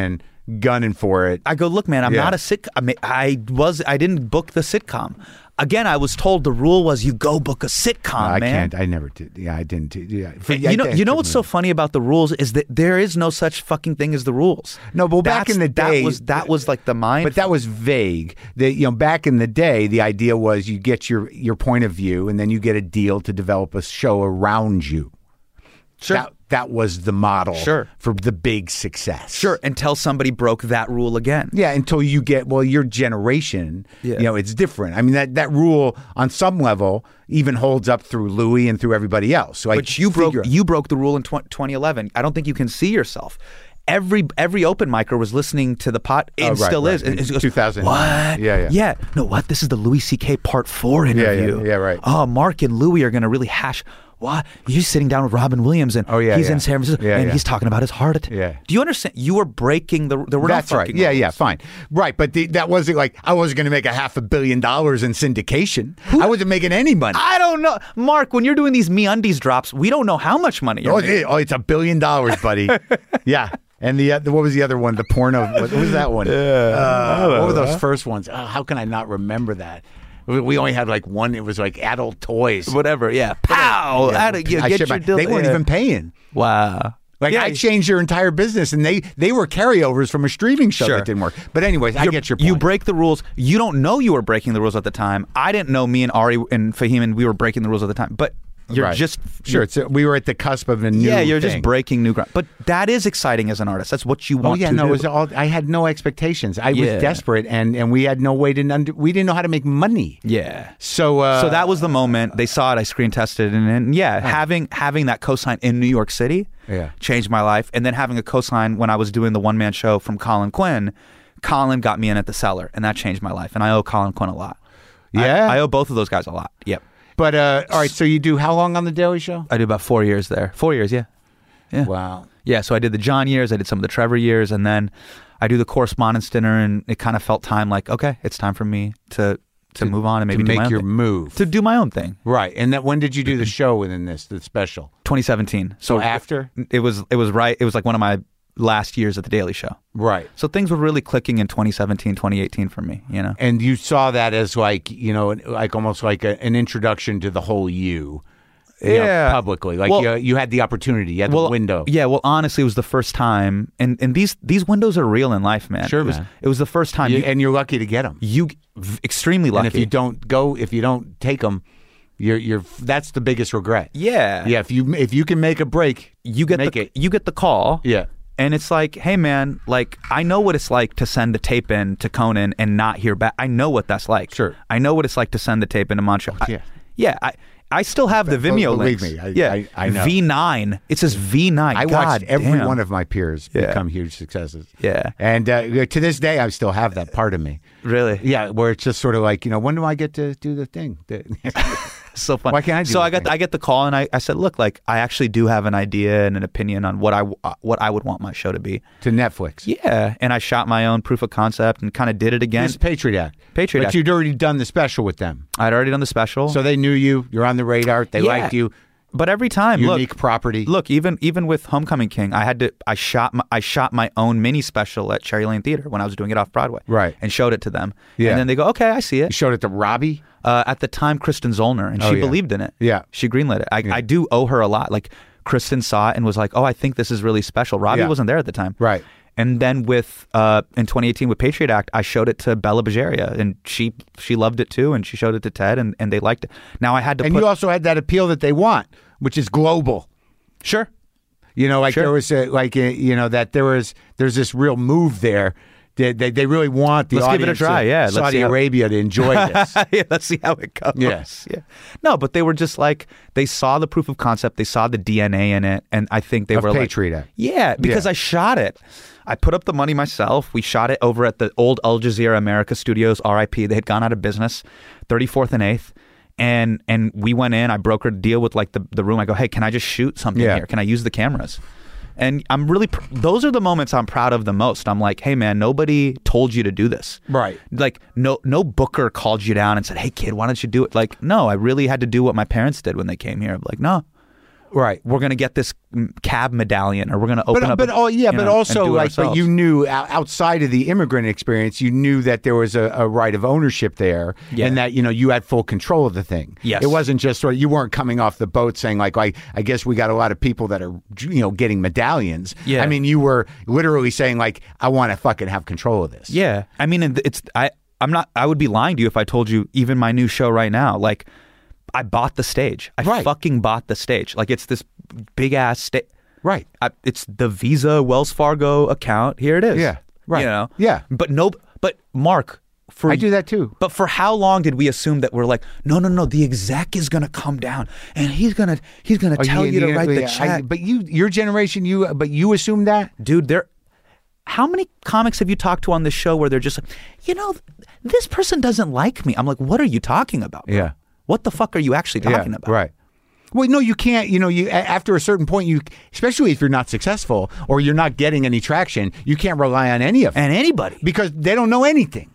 gunning for it. I go, look, man, I'm Yeah. not a sitcom. I, mean, I was, I didn't book the sitcom. Again, I was told the rule was you go book a sitcom, I man. can't. I never did. Yeah, I didn't. Do, yeah. For, yeah, You know, I- you know what's so funny about the rules is that there is no such fucking thing as the rules. No, but back That's- in the day, that was that was like the mind. But that was vague. The, you know, back in the day, the idea was you get your your point of view, and then you get a deal to develop a show around you. Sure. That, that was the model Sure. for the big success. Sure, until somebody broke that rule again. Yeah, until you get, well, your generation, Yeah. you know, it's different. I mean, that, that rule on some level even holds up through Louis and through everybody else. So But I you broke figure- you broke the rule in tw- twenty eleven. I don't think you can see yourself. Every every open micer was listening to the pot and Oh, right, still right. is. And In it goes, two thousand. What? Yeah, yeah. Yeah. No, what? This is the Louis C K part four interview. yeah, yeah, right. Oh, Mark and Louis are going to really hash. What? You're sitting down with Robin Williams and Oh, yeah, he's yeah. in San Francisco Yeah, and yeah. he's talking about his heart attack. Yeah. Do you understand? You were breaking the. There were That's no right. fucking Yeah, rules. yeah, fine. Right, but the, that wasn't like I wasn't going to make a half a billion dollars in syndication. I wasn't making any money. I don't know, Mark. When you're doing these MeUndies drops, we don't know how much money you're Oh, making. it- oh, it's a billion dollars, buddy. Yeah. And the, uh, the what was the other one? The porno. What, what was that one? Uh, what were those first ones? Oh, how can I not remember that? We, we only had like one. It was like adult toys. Whatever. Yeah. Pow. Yeah, Add it, you I get shit your my- deal- they weren't yeah. even paying. Wow. Like Yeah, I changed your entire business, and they they were carryovers from a streaming show Sure. that didn't work. But anyways, I You're- get your point. You break the rules. You don't know you were breaking the rules at the time. I didn't know me and Ari and Fahim and we were breaking the rules at the time. But you're Right. just sure. It's a, we were at the cusp of a new. yeah, you're thing. just breaking new ground. But that is exciting as an artist. That's what you Oh want yeah, to no, do. it was all. I had no expectations. I Yeah. was desperate, and and we had no way to. Under, we didn't know how to make money. yeah. So uh, So that was the moment they saw it. I screen tested, and, and yeah, having having that cosign in New York City, Yeah. changed my life. And then having a cosign when I was doing the one man show from Colin Quinn, Colin got me in at the Cellar, and that changed my life. And I owe Colin Quinn a lot. I- Yeah? I, owe both of those guys a lot. Yep, But uh, all right. So you do how long on the Daily Show? I did about four years there. Four years, yeah, yeah, Wow. yeah. So I did the John years, I did some of the Trevor years, and then I do the correspondence dinner, and it kind of felt time like, okay, it's time for me to to, move on and maybe to do my make own your thing. move. to do my own thing. Right. And that when did you do the show within this, the special? twenty seventeen. So after? it was it was right. It was like one of my last years at the Daily Show. Right. So things were really clicking in twenty seventeen, twenty eighteen for me, you know. And you saw that as like, you know, like almost like a, an introduction to the whole you. you know, Yeah. publicly. Like Well- you, you had the opportunity, you had Well, the window. Yeah, well, honestly, it was the first time, and, and these these windows are real in life, man. Sure, it was, man. It was the first time You- you, and you're lucky to get them. you v- extremely lucky. And if you don't go, if you don't take them, you're you're that's the biggest regret. yeah, Yeah, if you if you can make a break, you get make the it. you get the call. Yeah. And it's like, hey man, like I know what it's like to send a tape in to Conan and not hear back. I know what that's like. Sure. I know what it's like to send the tape into Montreal. I- Yeah. yeah. I I still have the Be- Vimeo believe links. me, I- yeah. I- I know. V nine. It says V nine. I God watched every damn. one of my peers Yeah. become huge successes. Yeah. And uh, to this day, I still have that part of me. Really? Yeah, where it's just sort of like, you know, when do I get to do the thing? So fun. Why can't I do So the I got thing? I get the call and I, I said, look, like I actually do have an idea and an opinion on what I uh, what I would want my show to be. to Netflix. Yeah, and I shot my own proof of concept and kind of did it again. This is Patriot Act. Patriot but Act. you'd already done the special with them. I'd already done the special. So they knew you. You're on the radar. They Yeah. liked you. but every time, Unique look, property. Look, even even with Homecoming King, I had to I shot my, I shot my own mini special at Cherry Lane Theater when I was doing it off Broadway. Right. And showed it to them. Yeah. And then they go, okay, I see You it. showed it to Robbie. Uh, at the time, Kristen Zollner, and Oh, she yeah. believed in it. Yeah. She greenlit it. I, I do owe her a lot. Like Kristen saw it and was like, oh, I think this is really special. Robbie Yeah. wasn't there at the time. Right. And then with uh, in twenty eighteen with Patriot Act, I showed it to Bella Bajaria, and she she loved it too, and she showed it to Ted, and, and they liked it. Now I had to And put you also had that appeal that they want, which is global. sure. You know, like Sure. there was a, like a, you know that there was there's this real move there. They they, they really want the Let's give it a audience try, of yeah. Let's Saudi see how- Arabia to enjoy this. yeah, let's see how it goes. Yes. Yeah. No, but they were just like they saw the proof of concept, they saw the D N A in it, and I think they Of were Patriot like, Act. yeah, because Yeah. I shot it. I put up the money myself. We shot it over at the old Al Jazeera America Studios, R I P. They had gone out of business, thirty-fourth and eighth. And and we went in. I brokered a deal with like the, the room. I go, hey, can I just shoot something Yeah. here? Can I use the cameras? And I'm really, pr- those are the moments I'm proud of the most. I'm like, hey man, nobody told you to do this. Right. Like no no booker called you down and said, hey kid, why don't you do it? Like, no, I really had to do what my parents did when they came here. I'm like, no. Right. We're going to get this cab medallion, or we're going to open but, up. But a, oh yeah, but know, also like, but you ourselves. knew outside of the immigrant experience, you knew that there was a, a right of ownership there, Yeah. and that you know you had full control of the thing. Yes. It wasn't just sort of, you weren't coming off the boat saying like, I, I guess we got a lot of people that are you know getting medallions. Yeah. I mean, you were literally saying like, I want to fucking have control of this. Yeah, I mean, it's I. I'm not. I would be lying to you if I told you even my new show right now. Like, I bought the stage. I Right. fucking bought the stage. Like, it's this big ass stage. Right. It's the Visa Wells Fargo account. Here it is. Yeah. Right. You know. Yeah. But no. But Mark, for I do that too. But for how long did we assume that we're like, no, no, no, the exec is gonna come down and he's gonna he's gonna Oh, tell yeah, you to yeah, write the yeah, check, I- but you, your generation, you, but you assumed that. dude. There. How many comics have you talked to on this show where they're just like, you know, this person doesn't like me? I'm like, what are you talking about, bro? Yeah. What the fuck are you actually talking yeah, about? Right. Well, no, you can't. You know, you a- after a certain point, you, especially if you're not successful or you're not getting any traction, you can't rely on any of them And anybody. because they don't know anything.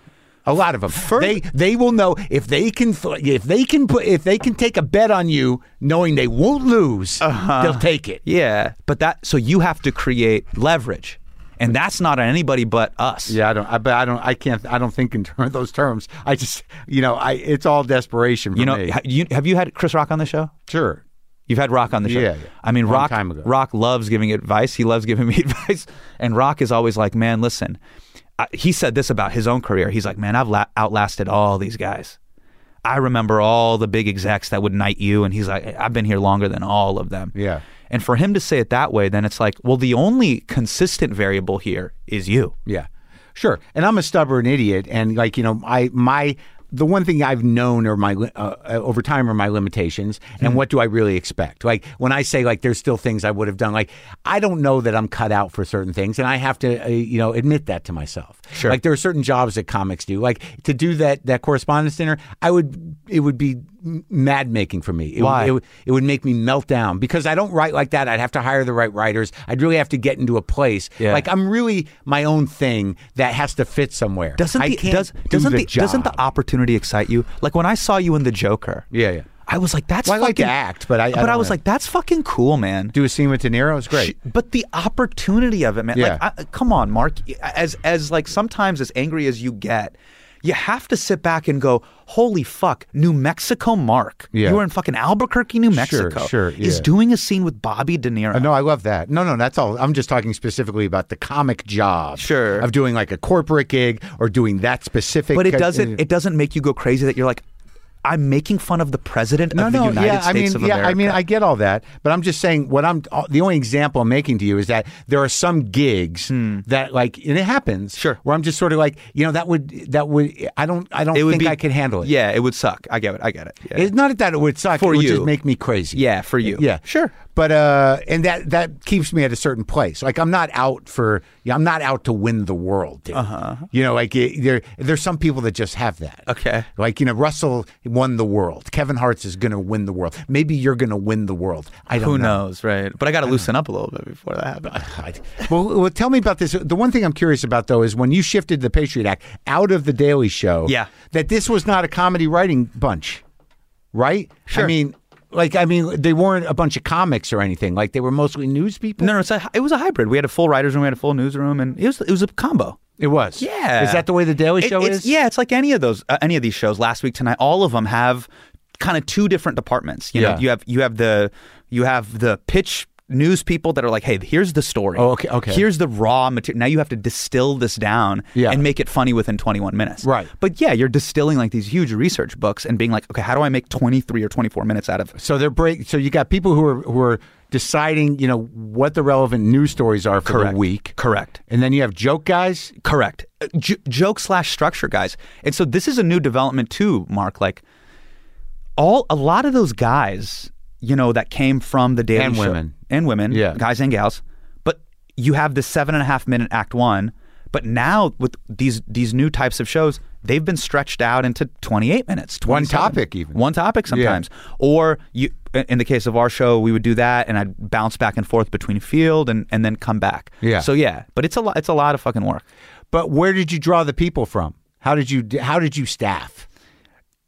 A lot of them, they they will know if they can if they can put if they can take a bet on you, knowing they won't lose, Uh-huh. they'll take it. Yeah, but that so you have to create leverage, and that's not on anybody but us. Yeah, I don't. I, but I don't. I can't. I don't think in ter- those terms. I just, you know, I. It's all desperation for You know, me. ha- you, have you had Chris Rock on the show? Sure. You've had Rock on the show. Yeah, yeah. I mean, Long Rock. time ago. Rock loves giving advice. He loves giving me advice, and Rock is always like, "Man, listen." I, he said this about his own career. He's like, "Man, I've la- outlasted all these guys. I remember all the big execs that would knight you," and he's like, "I've been here longer than all of them." Yeah. And for him to say it that way, then it's like, well, the only consistent variable here is you. Yeah, sure. And I'm a stubborn idiot, and like you know, I my the one thing I've known or my uh, over time are my limitations, and Mm-hmm. what do I really expect? Like when I say like there's still things I would have done. Like I don't know that I'm cut out for certain things, and I have to uh, you know admit that to myself. Sure. Like there are certain jobs that comics do. Like to do that that correspondence dinner, I would it would be mad making for me. It Why? Would, it, would- it would make me melt down because I don't write like that. I'd have to hire the right writers. I'd really have to get into a place. Yeah. Like I'm really my own thing that has to fit somewhere. Doesn't I the, can't does, do doesn't the, the, doesn't the job. opportunity excite you? Like when I saw you in The Joker, Yeah, yeah. I was like, "That's Well, I like to fucking." act, but I- I but I don't was know. like, "That's fucking cool, man." Do a scene with De Niro. It's great. Sh- But the opportunity of it, man. Yeah. Like, I, come on, Mark. As as like sometimes as angry as you get, you have to sit back and go, "Holy fuck, New Mexico, Mark. Yeah. You were in fucking Albuquerque, New Mexico. sure, Is yeah. doing a scene with Bobby De Niro." Uh, no, I love that. No, no, that's all. I'm just talking specifically about the comic job. Sure. Of doing like a corporate gig or doing that specific. But it uh, doesn't. It doesn't make you go crazy that you're like, "I'm making fun of the president No, of the no, United yeah, States I mean, of yeah, America." I mean, I get all that, but I'm just saying what I'm. The only example I'm making to you is that there are some gigs that, like, and it happens, Hmm. Sure. where I'm just sort of like, you know, that would that would I don't I don't it would think be, I could handle it. Yeah, it would suck. I get it. I get it. Yeah. It's not that it would suck. For it would you. just make me crazy. Yeah, for you. Yeah, Sure. But uh, and that that keeps me at a certain place. Like I'm not out for. Yeah, I'm not out to win the world. Dude. Uh-huh. You know, like it, there there's some people that just have that. Okay. Like you know, Russell won the world. Kevin Hart's is going to win the world. Maybe you're going to win the world. I don't Who know. knows, right? But I got to loosen up a little bit before that happens. I- well, well, tell me about this. The one thing I'm curious about, though, is when you shifted the Patriot Act out of the Daily Show. Yeah. That this was not a comedy writing bunch, right? Sure. I mean, like, I mean, they weren't a bunch of comics or anything. Like, they were mostly news people. No, no, it's a, it was a hybrid. We had a full writers room, we had a full newsroom, and it was it was a combo. It was. Yeah. Is that the way the Daily It- Show it's- is? Yeah, it's like any of those, uh, any of these shows. Last Week Tonight, all of them have kind of two different departments. You know, Yeah. you have you have the you have the pitch news people that are like, hey, here's the story. Oh, okay, okay. Here's the raw material. Now you have to distill this down Yeah. and make it funny within twenty-one minutes. Right. But yeah, you're distilling like these huge research books and being like, okay, how do I make twenty-three or twenty-four minutes out of So they're break. So you got people who are who are deciding, you know, what the relevant news stories are for Correct. the week. Correct. And then you have joke guys. Correct. Uh, J- joke slash structure guys. And so this is a new development too, Mark. Like all a lot of those guys, you know, that came from the Daily And Show women. and women, Yeah. guys and gals. But you have this seven and a half minute act one. But now with these these new types of shows, they've been stretched out into twenty-eight minutes. One twenty-seven. topic even. One topic sometimes. Or you in the case of our show, we would do that and I'd bounce back and forth between field and, and then come back. Yeah. So yeah, but it's a lot it's a lot of fucking work. But where did you draw the people from? How did you how did you staff?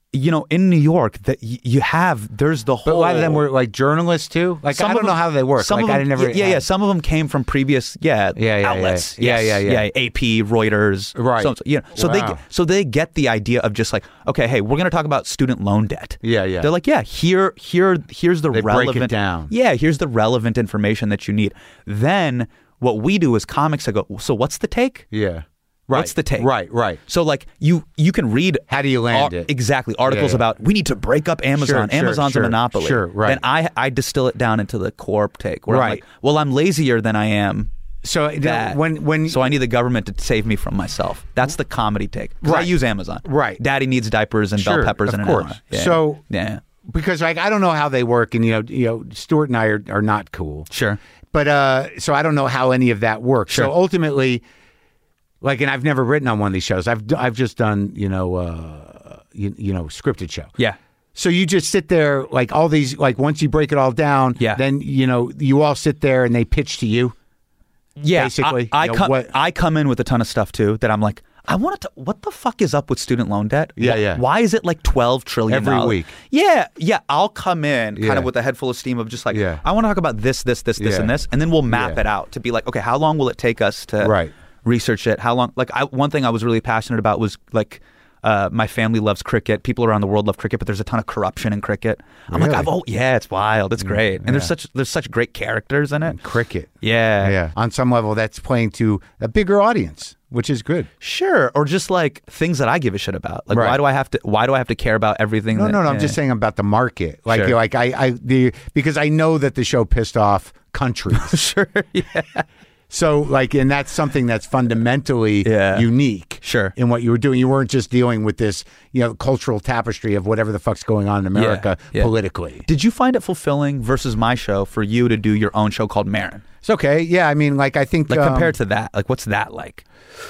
you know, in New York, that y- you have there's the whole. But a lot of them were like journalists too. Like Some I of don't know them- how they work. Some like of them, I never. yeah, yeah. Some of them came from previous, yeah, Yeah, yeah, outlets. yeah. Yes. Yeah, yeah, yeah. A P, Reuters, Right. So, yeah. So Wow. they so they get the idea of just like, okay, hey, we're going to talk about student loan debt. Yeah, yeah. They're like, yeah, here, here, here's the They break it relevant. down. Yeah, here's the relevant information that you need. Then what we do as comics, I go, so what's the take? Yeah. Right. What's the take? Right. Right. So like you you can read How do you land ar- it? exactly articles Yeah, yeah. about we need to break up Amazon. Sure, sure, Amazon's sure, a monopoly. sure, right. Then I I distill it down into the core take where I'm Right. like, well, I'm lazier than I am. So you know, That. when when So I need the government to save me from myself. That's the comedy take. 'Cause I Right. use Amazon. Right. Daddy needs diapers and Sure, bell peppers of and an course. hour. Yeah. So- yeah, because like I don't know how they work, and you know you know Stuart and I are, are not cool. sure. But uh, so I don't know how any of that works. Sure. So ultimately, like, and I've never written on one of these shows. I've I've just done you know uh, you, you know scripted show. Yeah. So you just sit there like all these like once you break it all down, Yeah. then you know you all sit there and they pitch to you. Yeah, Basically, I, I you know, come what- I come in with a ton of stuff too that I'm like, I wanted to. What the fuck is up with student loan debt? Yeah, Wh- yeah. Why is it like twelve trillion Every dollars? week. Yeah, yeah. I'll come in kind Yeah. of with a head full of steam of just like, Yeah. I want to talk about this, this, this, this, Yeah. and this, and then we'll map Yeah. it out to be like, okay, how long will it take us to Right. research it? How long? Like, I, one thing I was really passionate about was like. Uh, my family loves cricket. People around the world love cricket, but there's a ton of corruption in cricket. I'm Really? like, I've, oh yeah, it's wild. It's great, and there's yeah. such there's such great characters in it. Cricket. Yeah, Yeah. On some level, that's playing to a bigger audience, which is good. Sure, or just like things that I give a shit about. Like, Right. why do I have to? Why do I have to care about everything? No, that, no, no. I'm yeah. just saying about the market. Like, Sure. like I, I, the because I know that the show pissed off countries. Sure, yeah, So, like, and that's something that's fundamentally Yeah. unique. Sure. In what you were doing, you weren't just dealing with this, you know, cultural tapestry of whatever the fuck's going on in America yeah. politically. Did you find it fulfilling versus my show for you to do your own show called Marin? It's okay. Yeah, I mean, like, I think Like um, compared to that, like what's that like?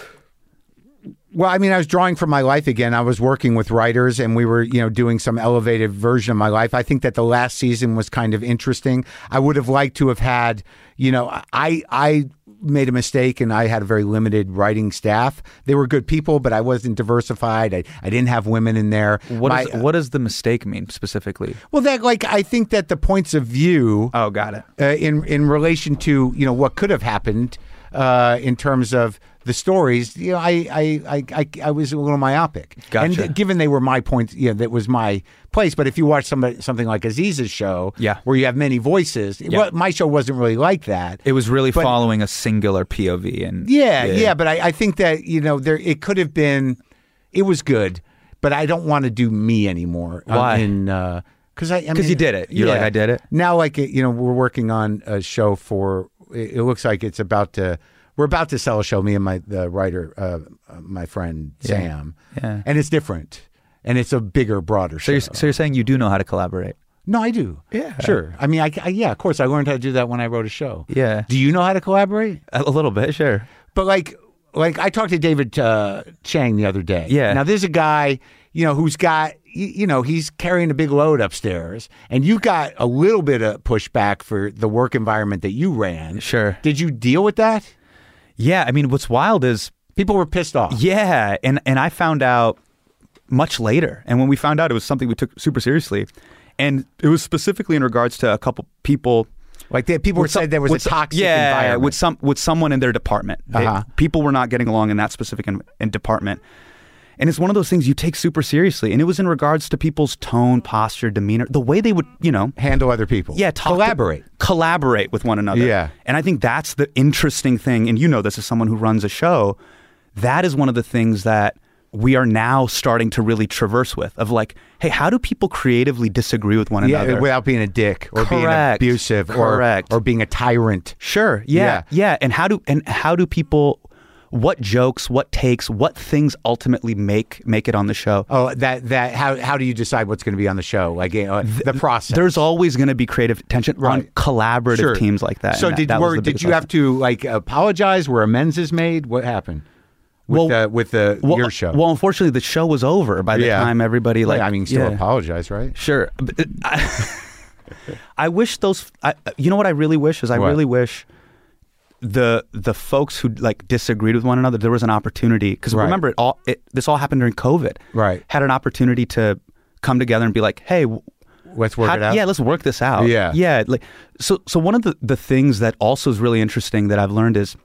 Well, I mean, I was drawing from my life again. I was working with writers, and we were, you know, doing some elevated version of my life. I think that the last season was kind of interesting. I would have liked to have had, you know, I I made a mistake, and I had a very limited writing staff. They were good people, but I wasn't diversified. I, I didn't have women in there. What, My- is, what does the mistake mean specifically? well, that like I think that the points of view Oh, got it. uh, in in relation to you know what could have happened uh, in terms of the stories, you know, I I, I, I I was a little myopic, Gotcha. and given they were my points, yeah, that was my place. But if you watch somebody something like Aziz's show, Yeah. where you have many voices, Yeah. well, my show wasn't really like that. It was really But- following a singular P O V, and Yeah, yeah, but I, I think that you know there it could have been, it was good, but I don't want to do me anymore. uh, Why? In because I because you did it. You're like, I did it. Now, like you know, we're working on a show for. It it looks like it's about to. We're about to sell a show. Me and my the writer, uh, my friend Sam, Yeah. and it's different, and it's a bigger, broader So show. you're, so you're saying you do know how to collaborate? no, I do. Yeah. sure. I mean, I, I yeah, of course, I learned how to do that when I wrote a show. Yeah, Do you know how to collaborate? a, a little bit, sure. But like, like I talked to David uh, Chang the other day. Yeah. Now there's a guy, you know, who's got, you, you know, he's carrying a big load upstairs, and you've got a little bit of pushback for the work environment that you ran. Sure. Did you deal with that? Yeah, I mean, what's wild is People were pissed off. yeah, and and I found out much later, and when we found out, it was something we took super seriously, and it was specifically in regards to a couple people. Like they, people with some- said there was a with some- toxic yeah, environment. with some with someone in their department. They- Uh-huh. people were not getting along in that specific in, in department. And it's one of those things you take super seriously. And it was in regards to people's tone, posture, demeanor, the way they would, you know, Handle other people. yeah, talk to- collaborate. collaborate with one another. Yeah. And I think that's the interesting thing. And you know this as someone who runs a show. That is one of the things that we are now starting to really traverse with of like, hey, how do people creatively disagree with one yeah, another? without being a dick or being Correct. abusive or Correct. or being a tyrant. Sure. Yeah, Yeah. yeah. And how do and how do people what jokes, what takes, what things ultimately make make it on the show? Oh, that that how how do you decide what's going to be on the show? Like uh, the process. There's always going to be creative tension on Right. collaborative Sure. teams like that. So and that- did that was were, the did biggest you have lesson. to like apologize? Were amends is made? What happened with Well- the, with the well, your show? Well, unfortunately, the show was over by the Yeah. time everybody like. Well, I mean, still yeah. apologize, right? Sure. But, uh, I, I wish those. I, you know what I really wish is I What? really wish the the folks who like disagreed with one another, there was an opportunity because Right. remember it all. It, this all happened during COVID. Right. Had an opportunity to come together and be like, hey, let's work how, it out. Yeah, let's work this out. Yeah. Yeah. Like, so, so one of the, the things that also is really interesting that I've learned is,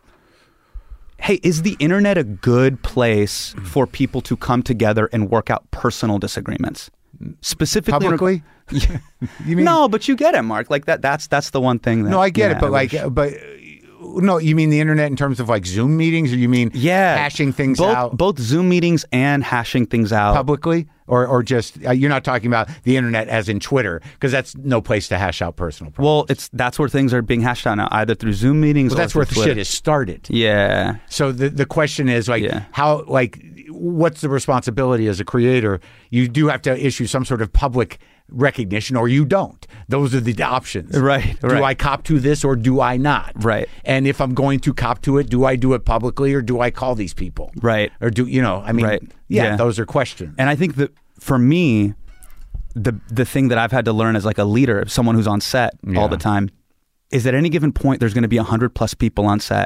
hey, is the internet a good place for people to come together and work out personal disagreements? Specifically, Publicly? Yeah. You mean No, but you get it, Mark. Like that. That's that's the one thing. That, No, I get yeah, it, but I like, wish- but no, you mean the internet in terms of like Zoom meetings, or you mean yeah, hashing things both, out both Zoom meetings and hashing things out publicly, or or just uh, you're not talking about the internet as in Twitter, because that's no place to hash out personal problems. Well, it's that's where things are being hashed out now, either through Zoom meetings. Well, or that's through where the Twitter. shit is started. Yeah. So the the question is like Yeah. how like what's the responsibility as a creator? You do have to issue some sort of public recognition, or you don't. Those are the options. Right, Do right. I cop to this or do I not? Right. And if I'm going to cop to it, do I do it publicly or do I call these people? Right. Or do you know? I mean, Right. yeah, Yeah. those are questions. And I think that for me, the the thing that I've had to learn as like a leader, someone who's on set Yeah. all the time, is at any given point there's going to be a hundred plus people on set.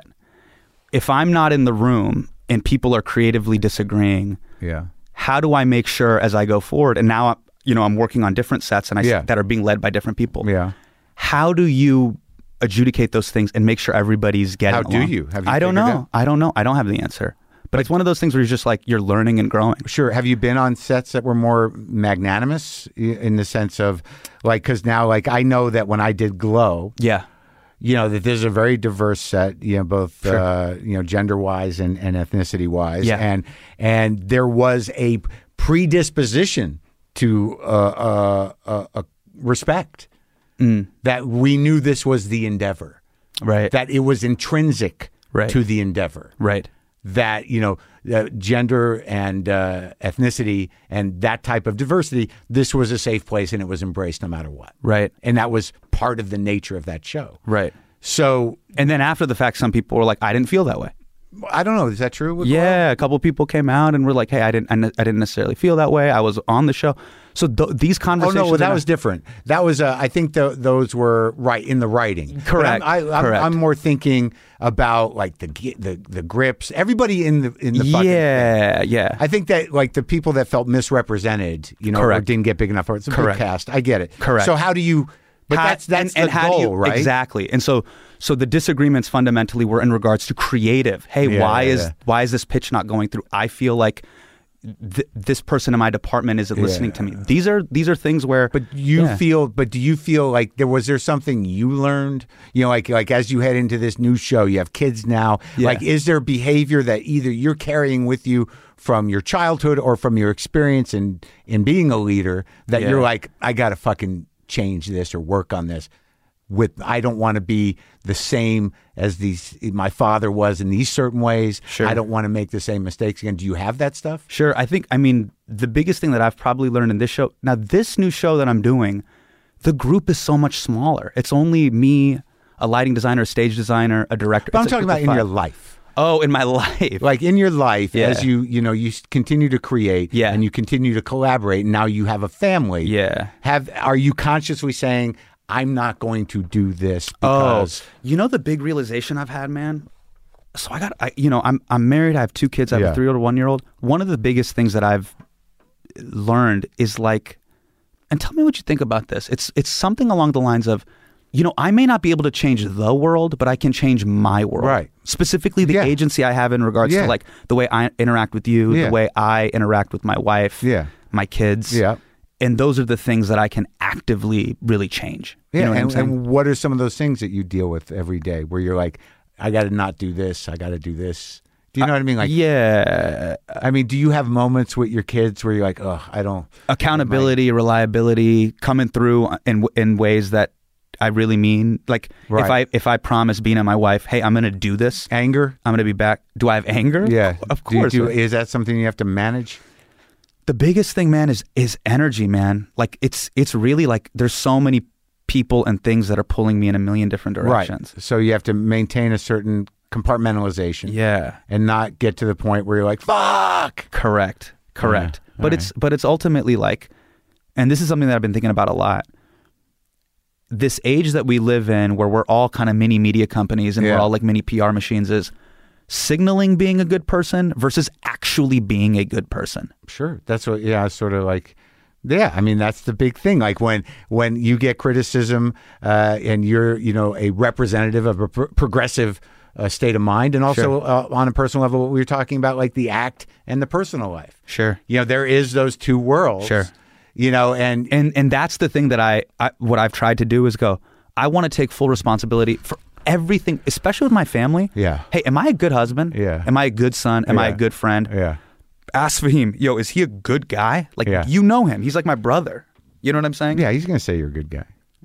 If I'm not in the room and people are creatively disagreeing, Yeah. how do I make sure as I go forward? And now, you know, I'm working on different sets and I Yeah. that are being led by different people. Yeah. How do you adjudicate those things and make sure everybody's getting How do along? you? Have you I don't figured know. out? I don't know. I don't have the answer. But it's one of those things where you're just like, you're learning and growing. Sure. Have you been on sets that were more magnanimous i- in the sense of like, because now, like, I know that when I did Glow, Yeah. you know, that there's a very diverse set, you know, both, Sure. uh, you know, gender wise and, and ethnicity wise. Yeah. And, and there was a predisposition to uh, uh, uh, uh, respect Mm. that we knew this was the endeavor, Right. that it was intrinsic Right. to the endeavor. Right. That, you know, uh, gender and uh, ethnicity and that type of diversity, this was a safe place and it was embraced no matter what. Right. And that was part of the nature of that show. Right. So And then after the fact, some people were like, I didn't feel that way. I don't know. Is that true? with Glow? Yeah. A couple of people came out and were like, hey, I didn't, I, ne- I didn't necessarily feel that way. I was on the show. So th- these Oh conversations. no, well, that are- was different. That was, uh, I think, th- those were right in the writing. But Correct, I'm, I, I'm, correct. I'm more thinking about like the gi- the the grips. Everybody in the in the fucking yeah. Yeah. I think that like the people that felt misrepresented, you know, or Correct. didn't get big enough. It's a Correct. big cast. I get it. Correct. So how do you? But How- that's that's and, and the how goal, do you, right? Exactly. And so so the disagreements fundamentally were in regards to creative. Hey, Yeah, why yeah, is yeah. why is this pitch not going through? I feel like th- this person in my department isn't listening to me. These are these are things where But you Yeah. feel, but do you feel like there was there something you learned? You know, like like as you head into this new show, you have kids now. Yeah. Like, is there behavior that either you're carrying with you from your childhood or from your experience in in being a leader that Yeah. you're like, I got to fucking change this or work on this? With I don't want to be the same as these my father was in these certain ways. Sure. I don't want to make the same mistakes again. Do you have that stuff? Sure. I think, I mean, the biggest thing that I've probably learned in this show, now this new show that I'm doing, the group is so much smaller. It's only me, a lighting designer, a stage designer, a director. But I'm It's a- talking it's about a in five. your life. Oh, in my life. Like in your life, Yeah. as you you know you s- continue to create, Yeah. and you continue to collaborate, and now you have a family. Yeah. Have are you consciously saying, I'm not going to do this because Oh, you know the big realization I've had, man. So I got, I, you know, I'm I'm married. I have two kids. I have Yeah. a three-year-old, one-year-old. One of the biggest things that I've learned is like, and tell me what you think about this. It's it's something along the lines of, you know, I may not be able to change the world, but I can change my world. Right. Specifically, the Yeah. agency I have in regards Yeah. to like the way I interact with you, Yeah. the way I interact with my wife, Yeah. my kids. Yeah. And those are the things that I can actively really change. yeah, You know what I'm and, saying? and what are some of those things that you deal with every day where you're like, I got to not do this, I got to do this. Do you know what I mean? Like, yeah. I mean, do you have moments with your kids where you're like, oh, I don't Accountability, reliability, coming through in in ways that I really mean. Like Right. if I if I promise Bina, my wife, hey, I'm going to do this. anger? I'm going to be back. Do I have anger? Yeah, of Do you course. do- is that something you have to manage? The biggest thing, man, is is energy, man. Like it's it's really like there's so many people and things that are pulling me in a million different directions. Right. So you have to maintain a certain compartmentalization. Yeah. And not get to the point where you're like, fuck. Correct. Correct. Yeah, but all it's but it's ultimately like, and this is something that I've been thinking about a lot. This age that we live in, where we're all kind of mini media companies and Yeah. we're all like mini P R machines, is signaling being a good person versus actually being a good person. Sure. That's what, yeah, sort of like Yeah, I mean that's the big thing. Like when when you get criticism uh, and you're you know a representative of a pr- progressive uh, state of mind, and also Sure. uh, on a personal level, what we were talking about, like the act and the personal life. Sure. You know, there is those two worlds. Sure. You know, and And and that's the thing that I, I what I've tried to do is go, I want to take full responsibility for everything, especially with my family. Yeah. Hey, am I a good husband? Yeah. Am I a good son? Am I a Yeah. good friend? yeah, Ask Fahim, yo, is he a good guy? Like, Yeah. you know him. He's like my brother. You know what I'm saying? yeah, he's gonna say you're a good guy.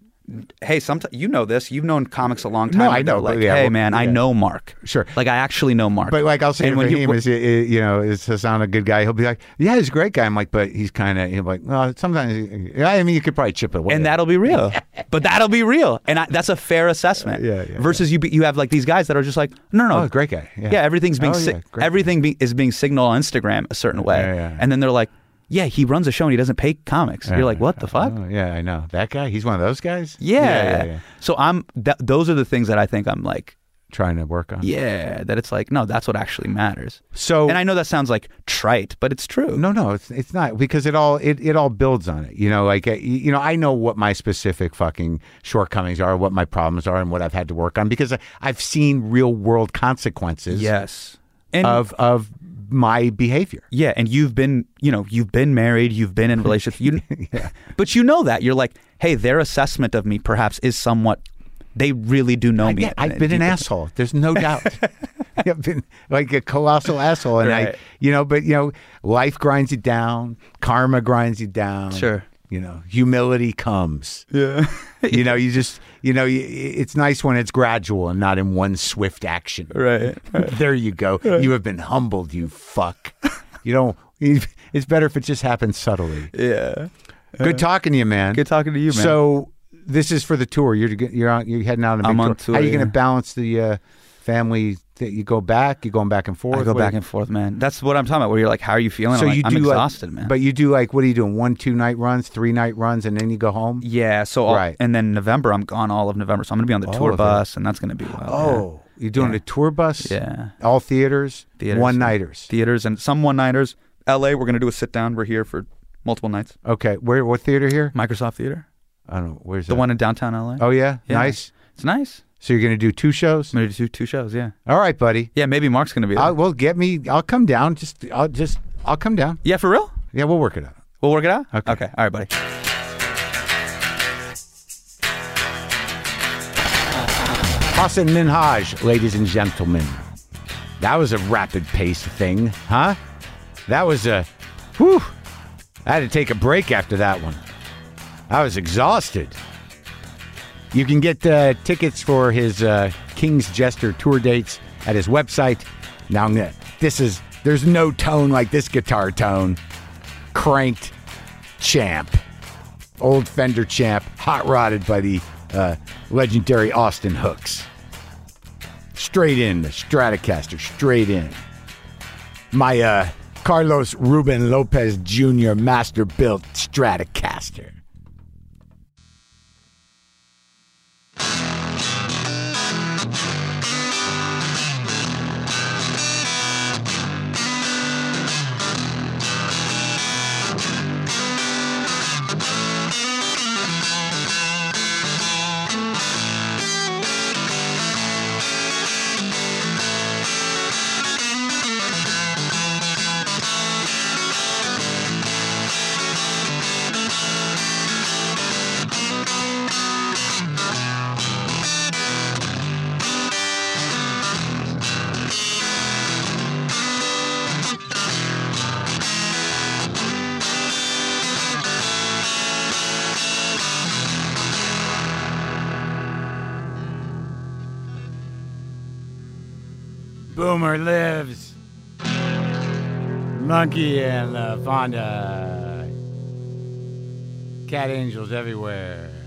Hey, sometimes you know this. You've known comics a long time. No, ago. I know, but Like, yeah, hey, well, man, I yeah. know Mark. Sure. Like, I actually know Mark. But like I'll say And to when he- him, is it, it, you know, is Hassan a good guy? He'll be like, yeah, he's a great guy. I'm like, but he's kind of he's like, well, sometimes. He, yeah, I mean, you could probably chip it away. and that'll be real. But that'll be real, and I, that's a fair assessment. Yeah, yeah, Versus you, be, you have like these guys that are just like, no, no, oh, no. great guy. Yeah, Yeah, everything's being Oh, si- yeah, great. everything be, is being signaled on Instagram a certain way, Yeah, yeah. and then they're like, yeah, he runs a show and he doesn't pay comics. You're like, what the fuck? Oh, yeah, I know that guy. He's one of those guys. Yeah. yeah, yeah. So I'm. Th- those are the things that I think I'm like, Trying to work on. yeah, that it's like, no, that's what actually matters. So And I know that sounds like trite, but it's true. no, no, it's it's not because it all it, it all builds on it. You know, like uh, you you know, I know what my specific fucking shortcomings are, what my problems are, and what I've had to work on because I, I've seen real world consequences. Yes. And Of of my behavior. yeah, and you've been, you know, you've been married, you've been in relationships, you, but you know that you're like, hey, their assessment of me perhaps is somewhat. They really do know me. Yeah, I've been an asshole. There's no doubt. I've been like a colossal asshole, and Right. I, you know, but you know, life grinds you down, karma grinds you down. Sure. You know, humility comes. Yeah. You know, you just, you know, you, it's nice when it's gradual and not in one swift action. Right. There you go. You have been humbled, you fuck. You don't. It's better if it just happens subtly. Yeah. Good talking to you, man. Good talking to you, man. So this is for the tour. You're you're on, you're heading out on a big I'm tour. on tour, How are you going yeah. to balance the uh, family? That you go back. You're going back and forth. I go What- back and forth, man. That's what I'm talking about. Where you're like, how are you feeling? So I'm, like, you I'm do exhausted, like, man. But you do like what are you doing? One, two night runs, three night runs, and then you go home. yeah. So all, Right. and then November, I'm gone all of November. So I'm gonna be on the All tour of it. bus, and that's gonna be wild. Oh, you're doing Yeah. a tour bus. Yeah. All theaters. Theaters, One yeah. nighters. Theaters and some one nighters. L A, we're gonna do a sit down. We're here for multiple nights. Okay. Where? What theater here? Microsoft Theater, I don't know. Where's the that? one in downtown L A. Oh yeah. Yeah. Nice. It's nice. So you're going to do two shows. I'm gonna do two shows. Yeah. All right, buddy. Yeah. Maybe Mark's gonna be there. I'll, well, get me. I'll come down. Just. I'll just. I'll come down. yeah, for real. Yeah, we'll work it out. We'll work it out. Okay. Okay. All right, buddy. Hassan Minhaj, ladies and gentlemen. That was a rapid pace thing, huh? That was a. Whew. I had to take a break after that one. I was exhausted. You can get uh, tickets for his uh, King's Jester tour dates at his website. Now, I'm gonna, this is. There's no tone like this guitar tone. Cranked champ. Old Fender champ. Hot rodded by the uh, legendary Austin Hooks. Straight in, the Stratocaster, straight in. My uh, Carlos Ruben Lopez Junior master-built Stratocaster. Boomer lives. Monkey and uh, Fonda. Cat angels everywhere.